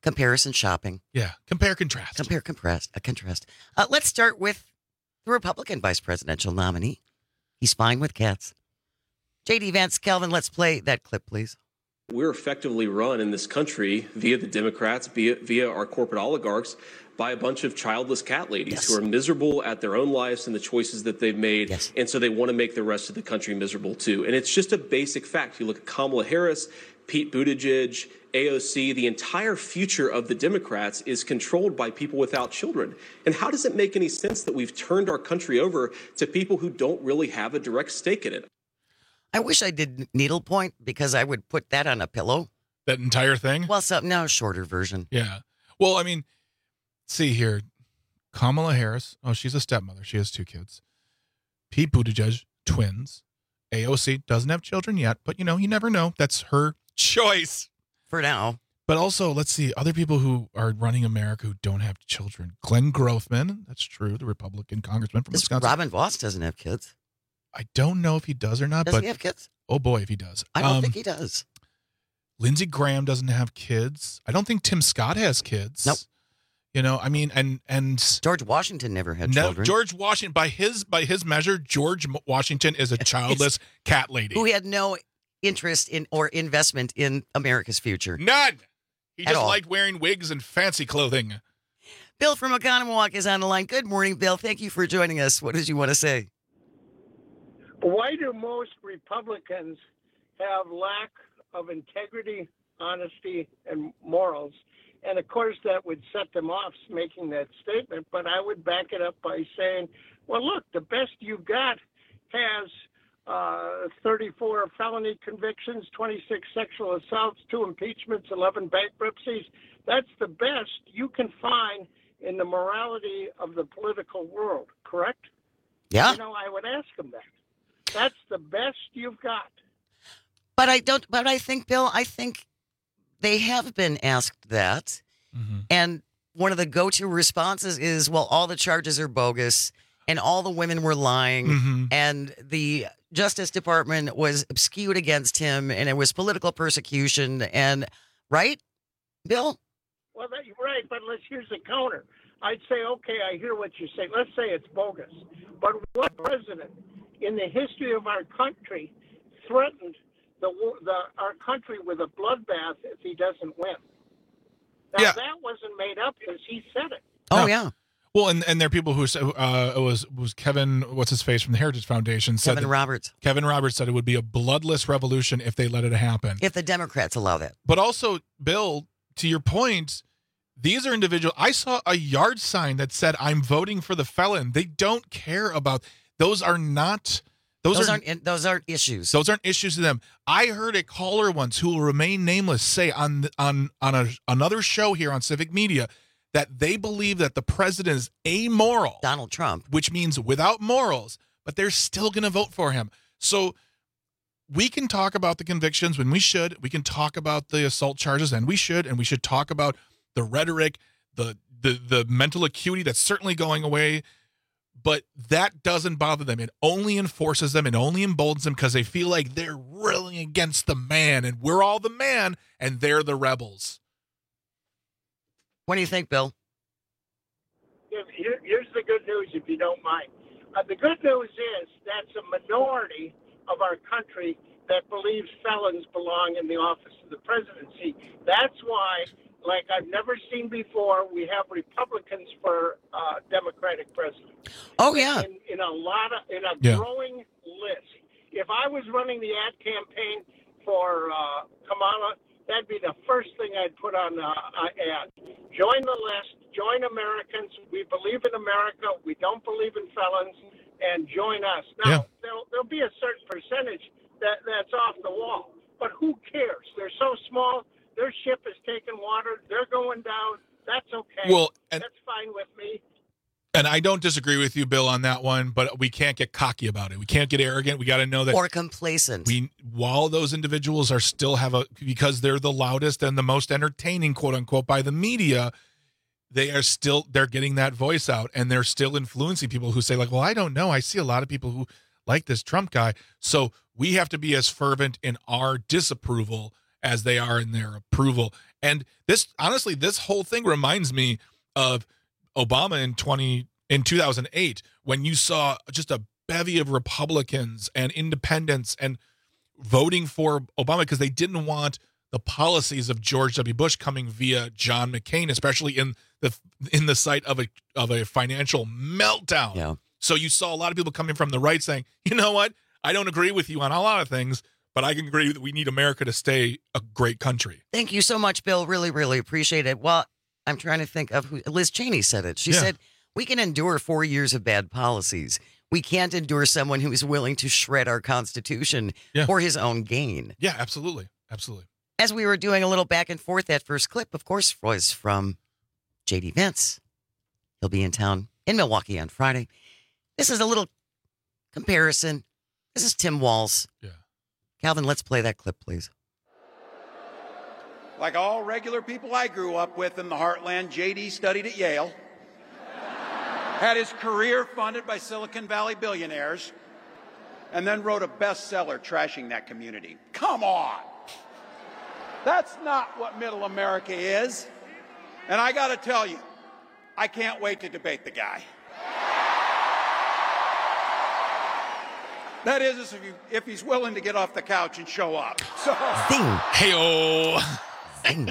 Comparison shopping. Yeah, compare, contrast. Compare, contrast. Uh, contrast. Uh, let's start with the Republican vice presidential nominee. He's fine with cats. J D Vance, Calvin, let's play that clip, please. We're effectively run in this country via the Democrats, via, via our corporate oligarchs, by a bunch of childless cat ladies yes. who are miserable at their own lives and the choices that they've made. Yes. And so they want to make the rest of the country miserable, too. And it's just a basic fact. You look at Kamala Harris, Pete Buttigieg, A O C, the entire future of the Democrats is controlled by people without children. And how does it make any sense that we've turned our country over to people who don't really have a direct stake in it? I wish I did needlepoint because I would put that on a pillow. That entire thing? Well, so, no, shorter version. Yeah. Well, I mean, see here. Kamala Harris. Oh, she's a stepmother. She has two kids. Pete Buttigieg, twins. A O C doesn't have children yet, but, you know, you never know. That's her choice. For now. But also, let's see, other people who are running America who don't have children. Glenn Grothman. That's true. The Republican congressman from this Wisconsin. Robin Voss doesn't have kids. I don't know if he does or not. Does but he have kids? Oh, boy, if he does. I don't um, think he does. Lindsey Graham doesn't have kids. I don't think Tim Scott has kids. Nope. You know, I mean, and and George Washington never had no, children. George Washington, by his by his measure, George Washington is a childless cat lady who had no interest in or investment in America's future. None. He At just all. liked wearing wigs and fancy clothing. Bill from Oconomowoc is on the line. Good morning, Bill. Thank you for joining us. What did you want to say? Why do most Republicans have lack of integrity, honesty, and morals? And of course, that would set them off making that statement. But I would back it up by saying, well, look, the best you've got has uh, thirty-four felony convictions, twenty-six sexual assaults, two impeachments, eleven bankruptcies. That's the best you can find in the morality of the political world, correct? Yeah. You know, I would ask them that. That's the best you've got. But I don't, but I think, Bill, I think they have been asked that. Mm-hmm. And one of the go-to responses is, well, all the charges are bogus and all the women were lying mm-hmm. and the Justice Department was skewed against him and it was political persecution. And right, Bill? Well, that, right. But let's here's the counter. I'd say, okay, I hear what you're saying. Let's say it's bogus. But what president in the history of our country threatened the, the our country with a bloodbath if he doesn't win? Now, yeah. that wasn't made up because he said it. Oh, no. yeah. Well, and, and there are people who said, uh, it was was Kevin, what's his face, from the Heritage Foundation. Said Kevin Roberts. Kevin Roberts said it would be a bloodless revolution if they let it happen. If the Democrats allow that. But also, Bill, to your point, these are individuals. I saw a yard sign that said, I'm voting for the felon. They don't care about, those are not, those, those are, aren't, those aren't issues. Those aren't issues to them. I heard a caller once who will remain nameless say on, on, on a, another show here on Civic Media that they believe that the president is amoral. Donald Trump. Which means without morals, but they're still going to vote for him. So we can talk about the convictions when we should. We can talk about the assault charges, and we should. And we should talk about the rhetoric, the the the mental acuity that's certainly going away. But that doesn't bother them. It only enforces them. It only emboldens them because they feel like they're really against the man, and we're all the man, and they're the rebels. What do you think, Bill? Here, here's the good news, if you don't mind. Uh, the good news is that's a minority of our country that believes felons belong in the office of the presidency. That's why, like I've never seen before, we have Republicans for uh, Democratic president. Oh, yeah. In, in a lot of, in a yeah. growing list. If I was running the ad campaign for uh, Kamala, that'd be the first thing I'd put on the uh, ad. Join the list. Join Americans. We believe in America. We don't believe in felons. And join us. Now, yeah. there'll, there'll be a certain percentage that, that's off the wall. But who cares? They're so small. Their ship has taken water. They're going down. That's okay. Well, and, that's fine with me. And I don't disagree with you, Bill, on that one, but we can't get cocky about it. We can't get arrogant. We got to know that. Or complacent. We, while those individuals are still have a, because they're the loudest and the most entertaining, quote unquote, by the media, they are still, they're getting that voice out and they're still influencing people who say like, well, I don't know. I see a lot of people who like this Trump guy. So we have to be as fervent in our disapproval as they are in their approval. And this, honestly, this whole thing reminds me of Obama in twenty in two thousand eight, when you saw just a bevy of Republicans and independents and voting for Obama because they didn't want the policies of George W. Bush coming via John McCain, especially in the in the sight of a of a financial meltdown. Yeah. So you saw a lot of people coming from the right saying, you know what, I don't agree with you on a lot of things, but I can agree that we need America to stay a great country. Thank you so much, Bill. Really, really appreciate it. Well, I'm trying to think of who Liz Cheney said it. She Yeah. said, we can endure four years of bad policies. We can't endure someone who is willing to shred our Constitution Yeah. for his own gain. Yeah, absolutely. Absolutely. As we were doing a little back and forth, that first clip, of course, was from J D Vance. He'll be in town in Milwaukee on Friday. This is a little comparison. This is Tim Walz. Yeah. Calvin, let's play that clip, please. Like all regular people I grew up with in the heartland, J D studied at Yale, had his career funded by Silicon Valley billionaires, and then wrote a bestseller trashing that community. Come on! That's not what middle America is. And I got to tell you, I can't wait to debate the guy. That is, if, you, if he's willing to get off the couch and show up. So. Zing. Hey-oh. Zing.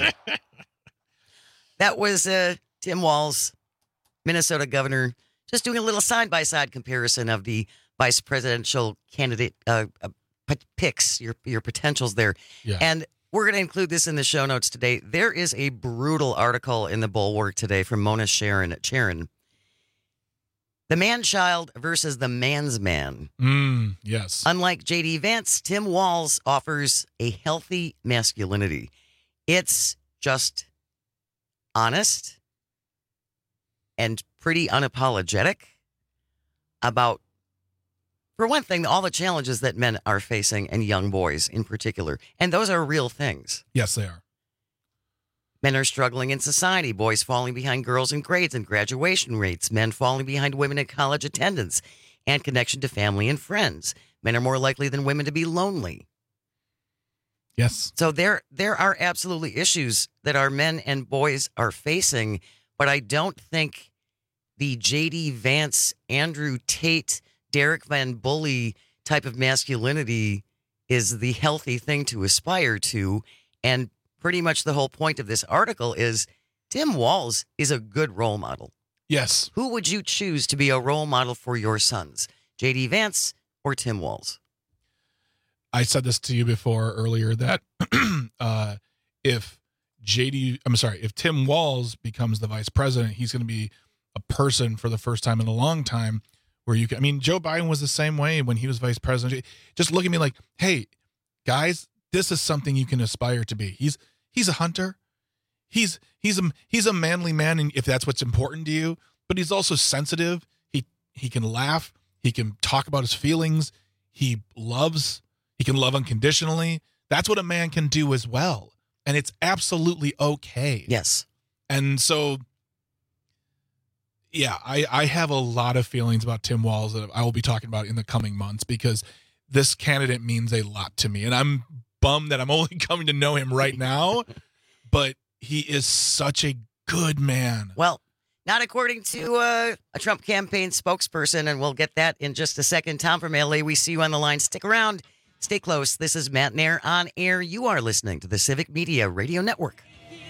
That was uh, Tim Walz, Minnesota governor, just doing a little side-by-side comparison of the vice presidential candidate uh, uh, p- picks, your, your potentials there. Yeah. And we're going to include this in the show notes today. There is a brutal article in the Bulwark today from Mona Sharon. Sharon. The man-child versus the man's man. Mm, yes. Unlike J D Vance, Tim Walz offers a healthy masculinity. It's just honest and pretty unapologetic about, for one thing, all the challenges that men are facing, and young boys in particular. And those are real things. Yes, they are. Men are struggling in society, boys falling behind girls in grades and graduation rates, men falling behind women in college attendance and connection to family and friends. Men are more likely than women to be lonely. Yes. So there there are absolutely issues that our men and boys are facing, but I don't think the J D Vance, Andrew Tate, Derek Van Bully type of masculinity is the healthy thing to aspire to. And pretty much the whole point of this article is Tim Walz is a good role model. Yes. Who would you choose to be a role model for your sons? J D Vance or Tim Walz? I said this to you before earlier that uh, if J D, I'm sorry, if Tim Walz becomes the vice president, he's going to be a person for the first time in a long time where you can, I mean, Joe Biden was the same way when he was vice president. Just look at me like, hey, guys, this is something you can aspire to be. He's, he's a hunter. He's, he's a, he's a manly man. And if that's what's important to you, but he's also sensitive. He, he can laugh. He can talk about his feelings. He loves, he can love unconditionally. That's what a man can do as well. And it's absolutely okay. Yes. And so, yeah, I, I have a lot of feelings about Tim Walz that I will be talking about in the coming months because this candidate means a lot to me. And I'm bummed that I'm only coming to know him right now, but he is such a good man. Well, not according to uh, a Trump campaign spokesperson, and we'll get that in just a second. Tom from L A, we see you on the line. Stick around. Stay close. This is Matt Nair on air. You are listening to the Civic Media Radio Network.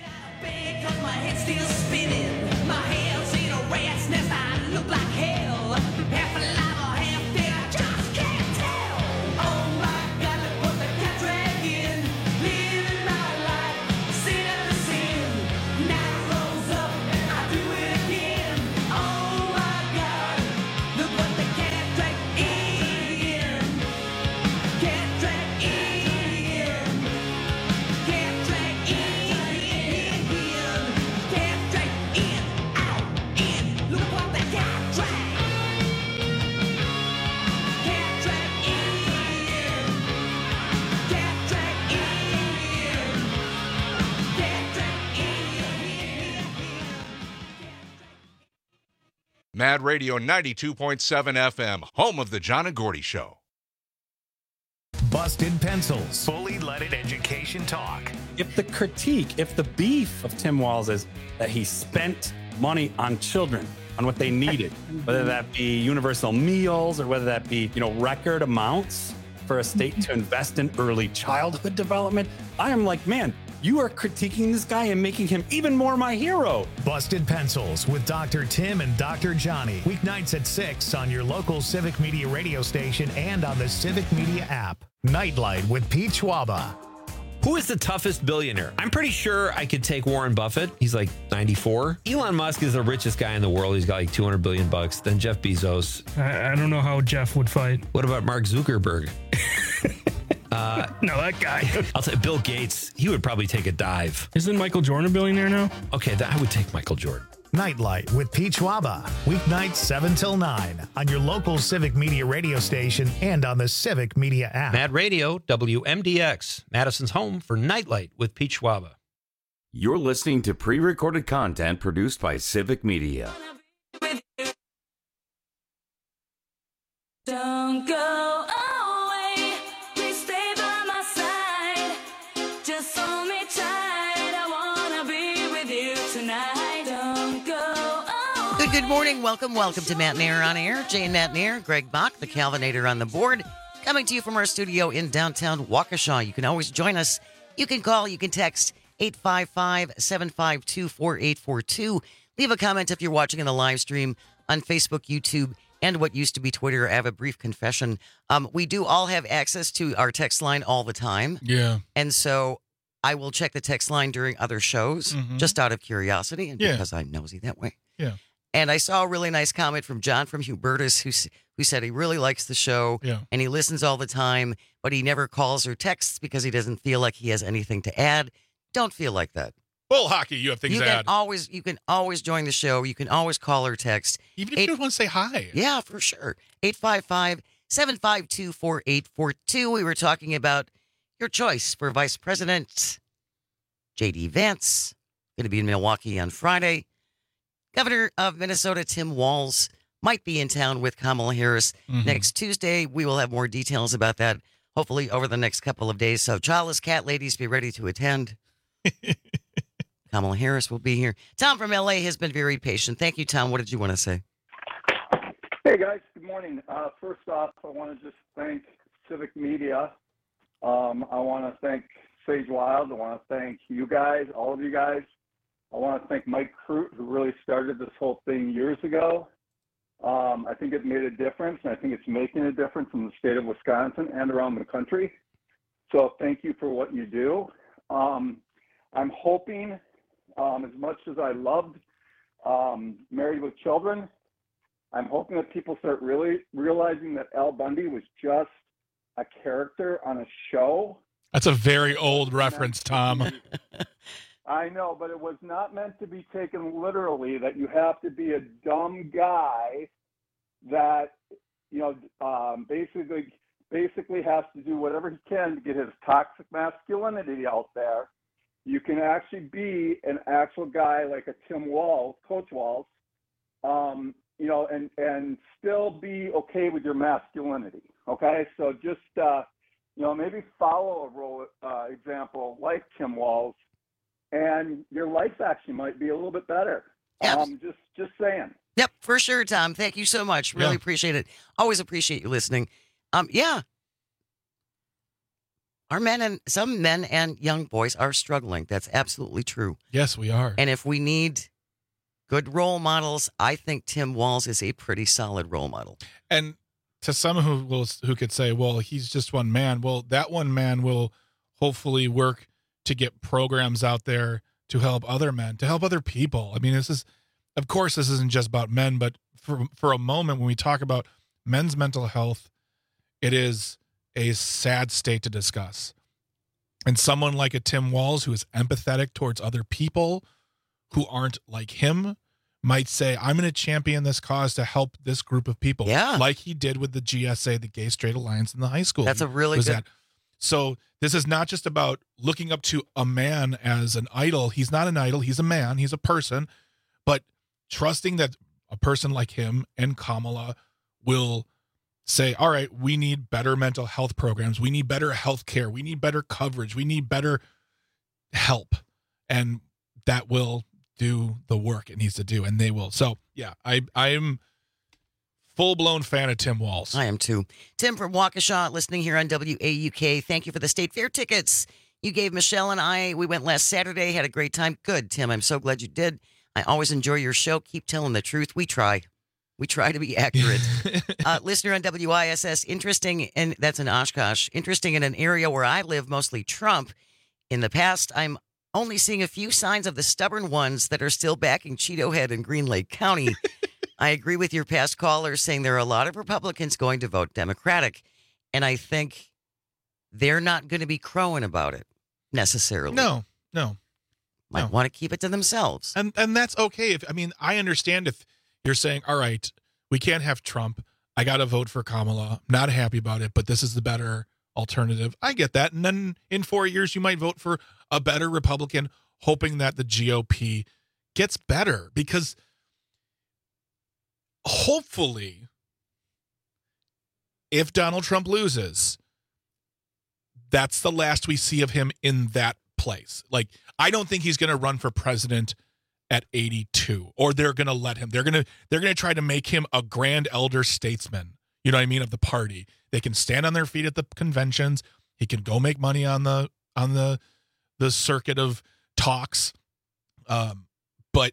Mad Radio ninety-two point seven F M, home of the John and Gordy Show. Busted Pencils. Fully Leaded Education Talk. If the critique, if the beef of Tim Walz is that he spent money on children, on what they needed, whether that be universal meals or whether that be, you know, record amounts for a state to invest in early childhood development, I am like, man, you are critiquing this guy and making him even more my hero. Busted Pencils with Doctor Tim and Doctor Johnny. Weeknights at six on your local Civic Media radio station and on the Civic Media app. Nightlight with Pete Schwaba. Who is the toughest billionaire? I'm pretty sure I could take Warren Buffett. He's like ninety-four. Elon Musk is the richest guy in the world. He's got like two hundred billion bucks. Then Jeff Bezos. I, I don't know how Jeff would fight. What about Mark Zuckerberg? uh, no, that guy. I'll say Bill Gates. He would probably take a dive. Isn't Michael Jordan a billionaire now? Okay, that, I would take Michael Jordan. Nightlight with Pete Schwaba. Weeknights seven till nine on your local Civic Media radio station and on the Civic Media app. Mad Radio, W M D X, Madison's home for Nightlight with Pete Schwaba. You're listening to pre-recorded content produced by Civic Media. Don't go away, please stay by my side. Just hold me tight, I wanna be with you tonight. Don't go away. Good, good morning. Welcome, welcome to Matt Nair on Air. Jane Matt Nair, Greg Bach, the Calvinator on the board, coming to you from our studio in downtown Waukesha. You can always join us. You can call, you can text eight five five, seven five two, four eight four two. Leave a comment if you're watching in the live stream on Facebook, YouTube, and what used to be Twitter. I have a brief confession. Um, we do all have access to our text line all the time. Yeah. And so I will check the text line during other shows, Mhm. just out of curiosity and Yeah. because I'm nosy that way. Yeah. And I saw a really nice comment from John from Hubertus who, s- who said he really likes the show Yeah. and he listens all the time, but he never calls or texts because he doesn't feel like he has anything to add. Don't feel like that. Well, hockey, you have things you to can add. always you can always join the show. You can always call or text. Even if you don't want to say hi. Yeah, for sure. eight five five, seven five two, four eight four two. We were talking about your choice for Vice President. J D Vance, going to be in Milwaukee on Friday. Governor of Minnesota, Tim Walz, might be in town with Kamala Harris Mhm. next Tuesday. We will have more details about that, hopefully, over the next couple of days. So, childless cat ladies, be ready to attend. Kamala Harris will be here. Tom from L A has been very patient. Thank you, Tom. What did you want to say? Hey, guys. Good morning. Uh, first off, I want to just thank Civic Media. Um, I want to thank Sage Wild. I want to thank you guys, all of you guys. I want to thank Mike Crute, who really started this whole thing years ago. Um, I think it made a difference, and I think it's making a difference in the state of Wisconsin and around the country. So thank you for what you do. Um, I'm hoping, um, as much as I loved um, Married with Children, I'm hoping that people start really realizing that Al Bundy was just a character on a show. That's a very old reference, Tom. I know, but it was not meant to be taken literally, that you have to be a dumb guy that, you know, um, basically basically has to do whatever he can to get his toxic masculinity out there. You can actually be an actual guy like a Tim Walz, Coach Walz, um, you know, and, and still be okay with your masculinity, okay? So just, uh, you know, maybe follow a role uh, example like Tim Walz, and your life actually might be a little bit better. Yep. Um, just, just saying. Yep, for sure, Tom. Thank you so much. Really Yeah. appreciate it. Always appreciate you listening. Um, yeah. Our men and some men and young boys are struggling. That's absolutely true. Yes, we are. And if we need good role models, I think Tim Walz is a pretty solid role model. And to some who will who could say, well, he's just one man. Well, that one man will hopefully work to get programs out there to help other men, to help other people. I mean, this is, of course, this isn't just about men, but for for a moment when we talk about men's mental health, it is a sad state to discuss. And someone like a Tim Walz, who is empathetic towards other people who aren't like him, might say, I'm going to champion this cause to help this group of people. Yeah. Like he did with the G S A, the Gay Straight Alliance in the high school. That's a really was good- at. So this is not just about looking up to a man as an idol. He's not an idol. He's a man. He's a person. But trusting that a person like him and Kamala will say, all right, we need better mental health programs. We need better health care. We need better coverage. We need better help. And that will do the work it needs to do. And they will. So, yeah, I, I'm full-blown fan of Tim Walz. I am too. Tim from Waukesha, listening here on W A U K. Thank you for the State Fair tickets. You gave Michelle and I, we went last Saturday, had a great time. Good, Tim. I'm so glad you did. I always enjoy your show. Keep telling the truth. We try. We try to be accurate. uh, listener on W I S S, interesting, and that's in Oshkosh, interesting in an area where I live, mostly Trump. In the past, I'm only seeing a few signs of the stubborn ones that are still backing Cheeto Head in Green Lake County. I agree with your past callers saying there are a lot of Republicans going to vote Democratic, and I think they're not going to be crowing about it necessarily. No, no. Might no. want to keep it to themselves. And and that's okay. If I mean, I understand if you're saying, all right, we can't have Trump. I got to vote for Kamala. I'm not happy about it, but this is the better alternative. I get that. And then in four years, you might vote for a better Republican, hoping that the G O P gets better. Because hopefully, if Donald Trump loses, that's the last we see of him in that place. Like, I don't think he's going to run for president at eighty-two, or they're going to let him. They're going to they're going to try to make him a grand elder statesman. You know what I mean, of the party. They can stand on their feet at the conventions. He can go make money on the on the the circuit of talks. Um, but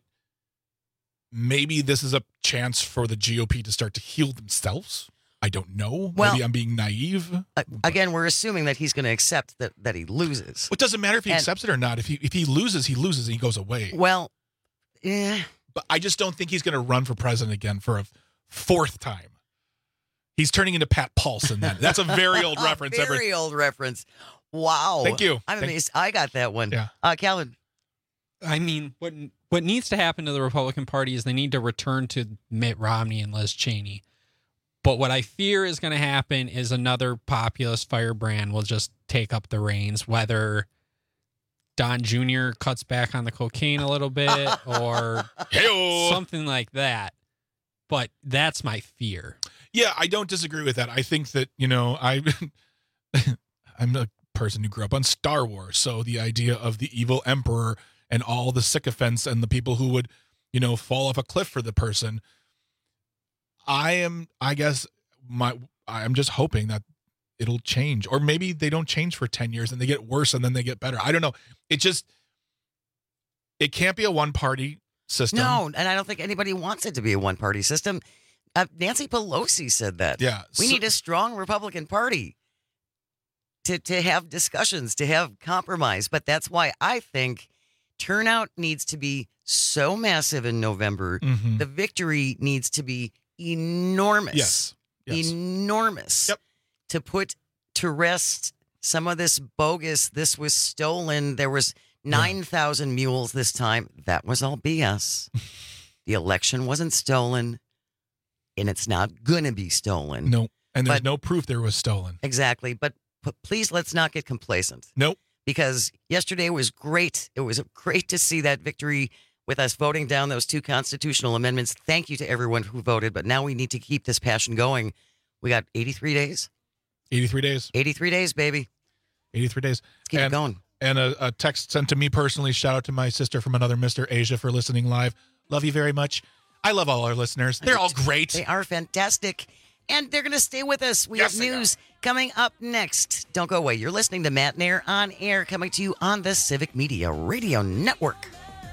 maybe this is a chance for the G O P to start to heal themselves. I don't know. Well, maybe I'm being naive. Uh, again, we're assuming that he's going to accept that, that he loses. It doesn't matter if he And- accepts it or not. If he if he loses, he loses and he goes away. Well, yeah. But I just don't think he's going to run for president again for a fourth time. He's turning into Pat Paulson then. That's a very old reference. A very old reference. Wow. Thank you. I'm Thank- amazed. I got that one. Yeah. Uh, Calvin. I mean, what what needs to happen to the Republican Party is they need to return to Mitt Romney and Liz Cheney. But what I fear is going to happen is another populist firebrand will just take up the reins, whether Don Junior cuts back on the cocaine a little bit or Hey-o. something like that. But that's my fear. Yeah, I don't disagree with that. I think that, you know, I I'm a person who grew up on Star Wars, so the idea of the evil emperor and all the sycophants and the people who would, you know, fall off a cliff for the person. I am, I guess, my I'm just hoping that it'll change, or maybe they don't change for ten years and they get worse and then they get better. I don't know. It just, it can't be a one party system. No, and I don't think anybody wants it to be a one-party system. Uh, Nancy Pelosi said that. Yeah. We so- need a strong Republican Party to, to have discussions, to have compromise. But that's why I think turnout needs to be so massive in November. Mhm. The victory needs to be enormous. Yes. Yes. Enormous. Yep. To put to rest some of this bogus, this was stolen. There was nine thousand mules this time. That was all B S. The election wasn't stolen, and it's not going to be stolen. No. And there's But- no proof there was stolen. Exactly. But, but please, let's not get complacent. Nope. Because yesterday was great. It was great to see that victory with us voting down those two constitutional amendments. Thank you to everyone who voted. But now we need to keep this passion going. We got eighty-three days. eighty-three days. eighty-three days, baby. eighty-three days. Let's keep and, it going. And a, a text sent to me personally. Shout out to my sister from another Mister Asia for listening live. Love you very much. I love all our listeners. They're all great. They are fantastic. And they're going to stay with us. We Yes, have they news coming up next. Don't go away. You're listening to Matt Nair on air, coming to you on the Civic Media Radio Network.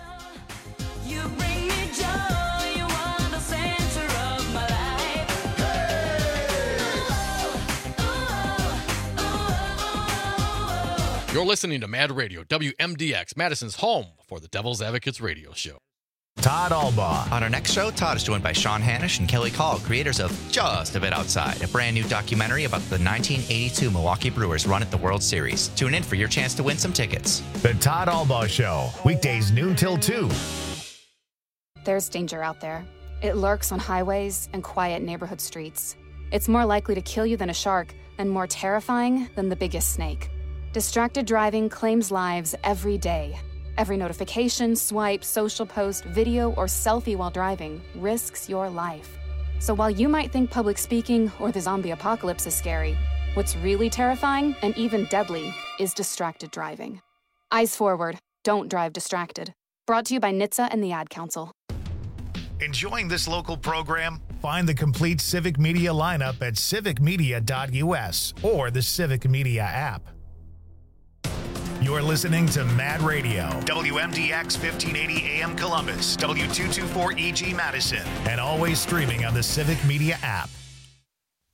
You bring me joy, you are the center of my life. You're listening to Mad Radio, W M D X, Madison's home for the Devil's Advocates radio show. Todd Albaugh. On our next show, Todd is joined by Sean Hannish and Kelly Call, creators of Just a Bit Outside, a brand new documentary about the nineteen eighty-two Milwaukee Brewers run at the World Series. Tune in for your chance to win some tickets. The Todd Albaugh Show, weekdays noon till two. There's danger out there. It lurks on highways and quiet neighborhood streets. It's more likely to kill you than a shark and more terrifying than the biggest snake. Distracted driving claims lives every day. Every notification, swipe, social post, video, or selfie while driving risks your life. So while you might think public speaking or the zombie apocalypse is scary, what's really terrifying and even deadly is distracted driving. Eyes forward. Don't drive distracted. Brought to you by N H T S A and the Ad Council. Enjoying this local program? Find the complete Civic Media lineup at civic media dot U S or the Civic Media app. You're listening to Mad Radio, W M D X fifteen eighty A M Columbus, W two twenty-four E G Madison, and always streaming on the Civic Media app.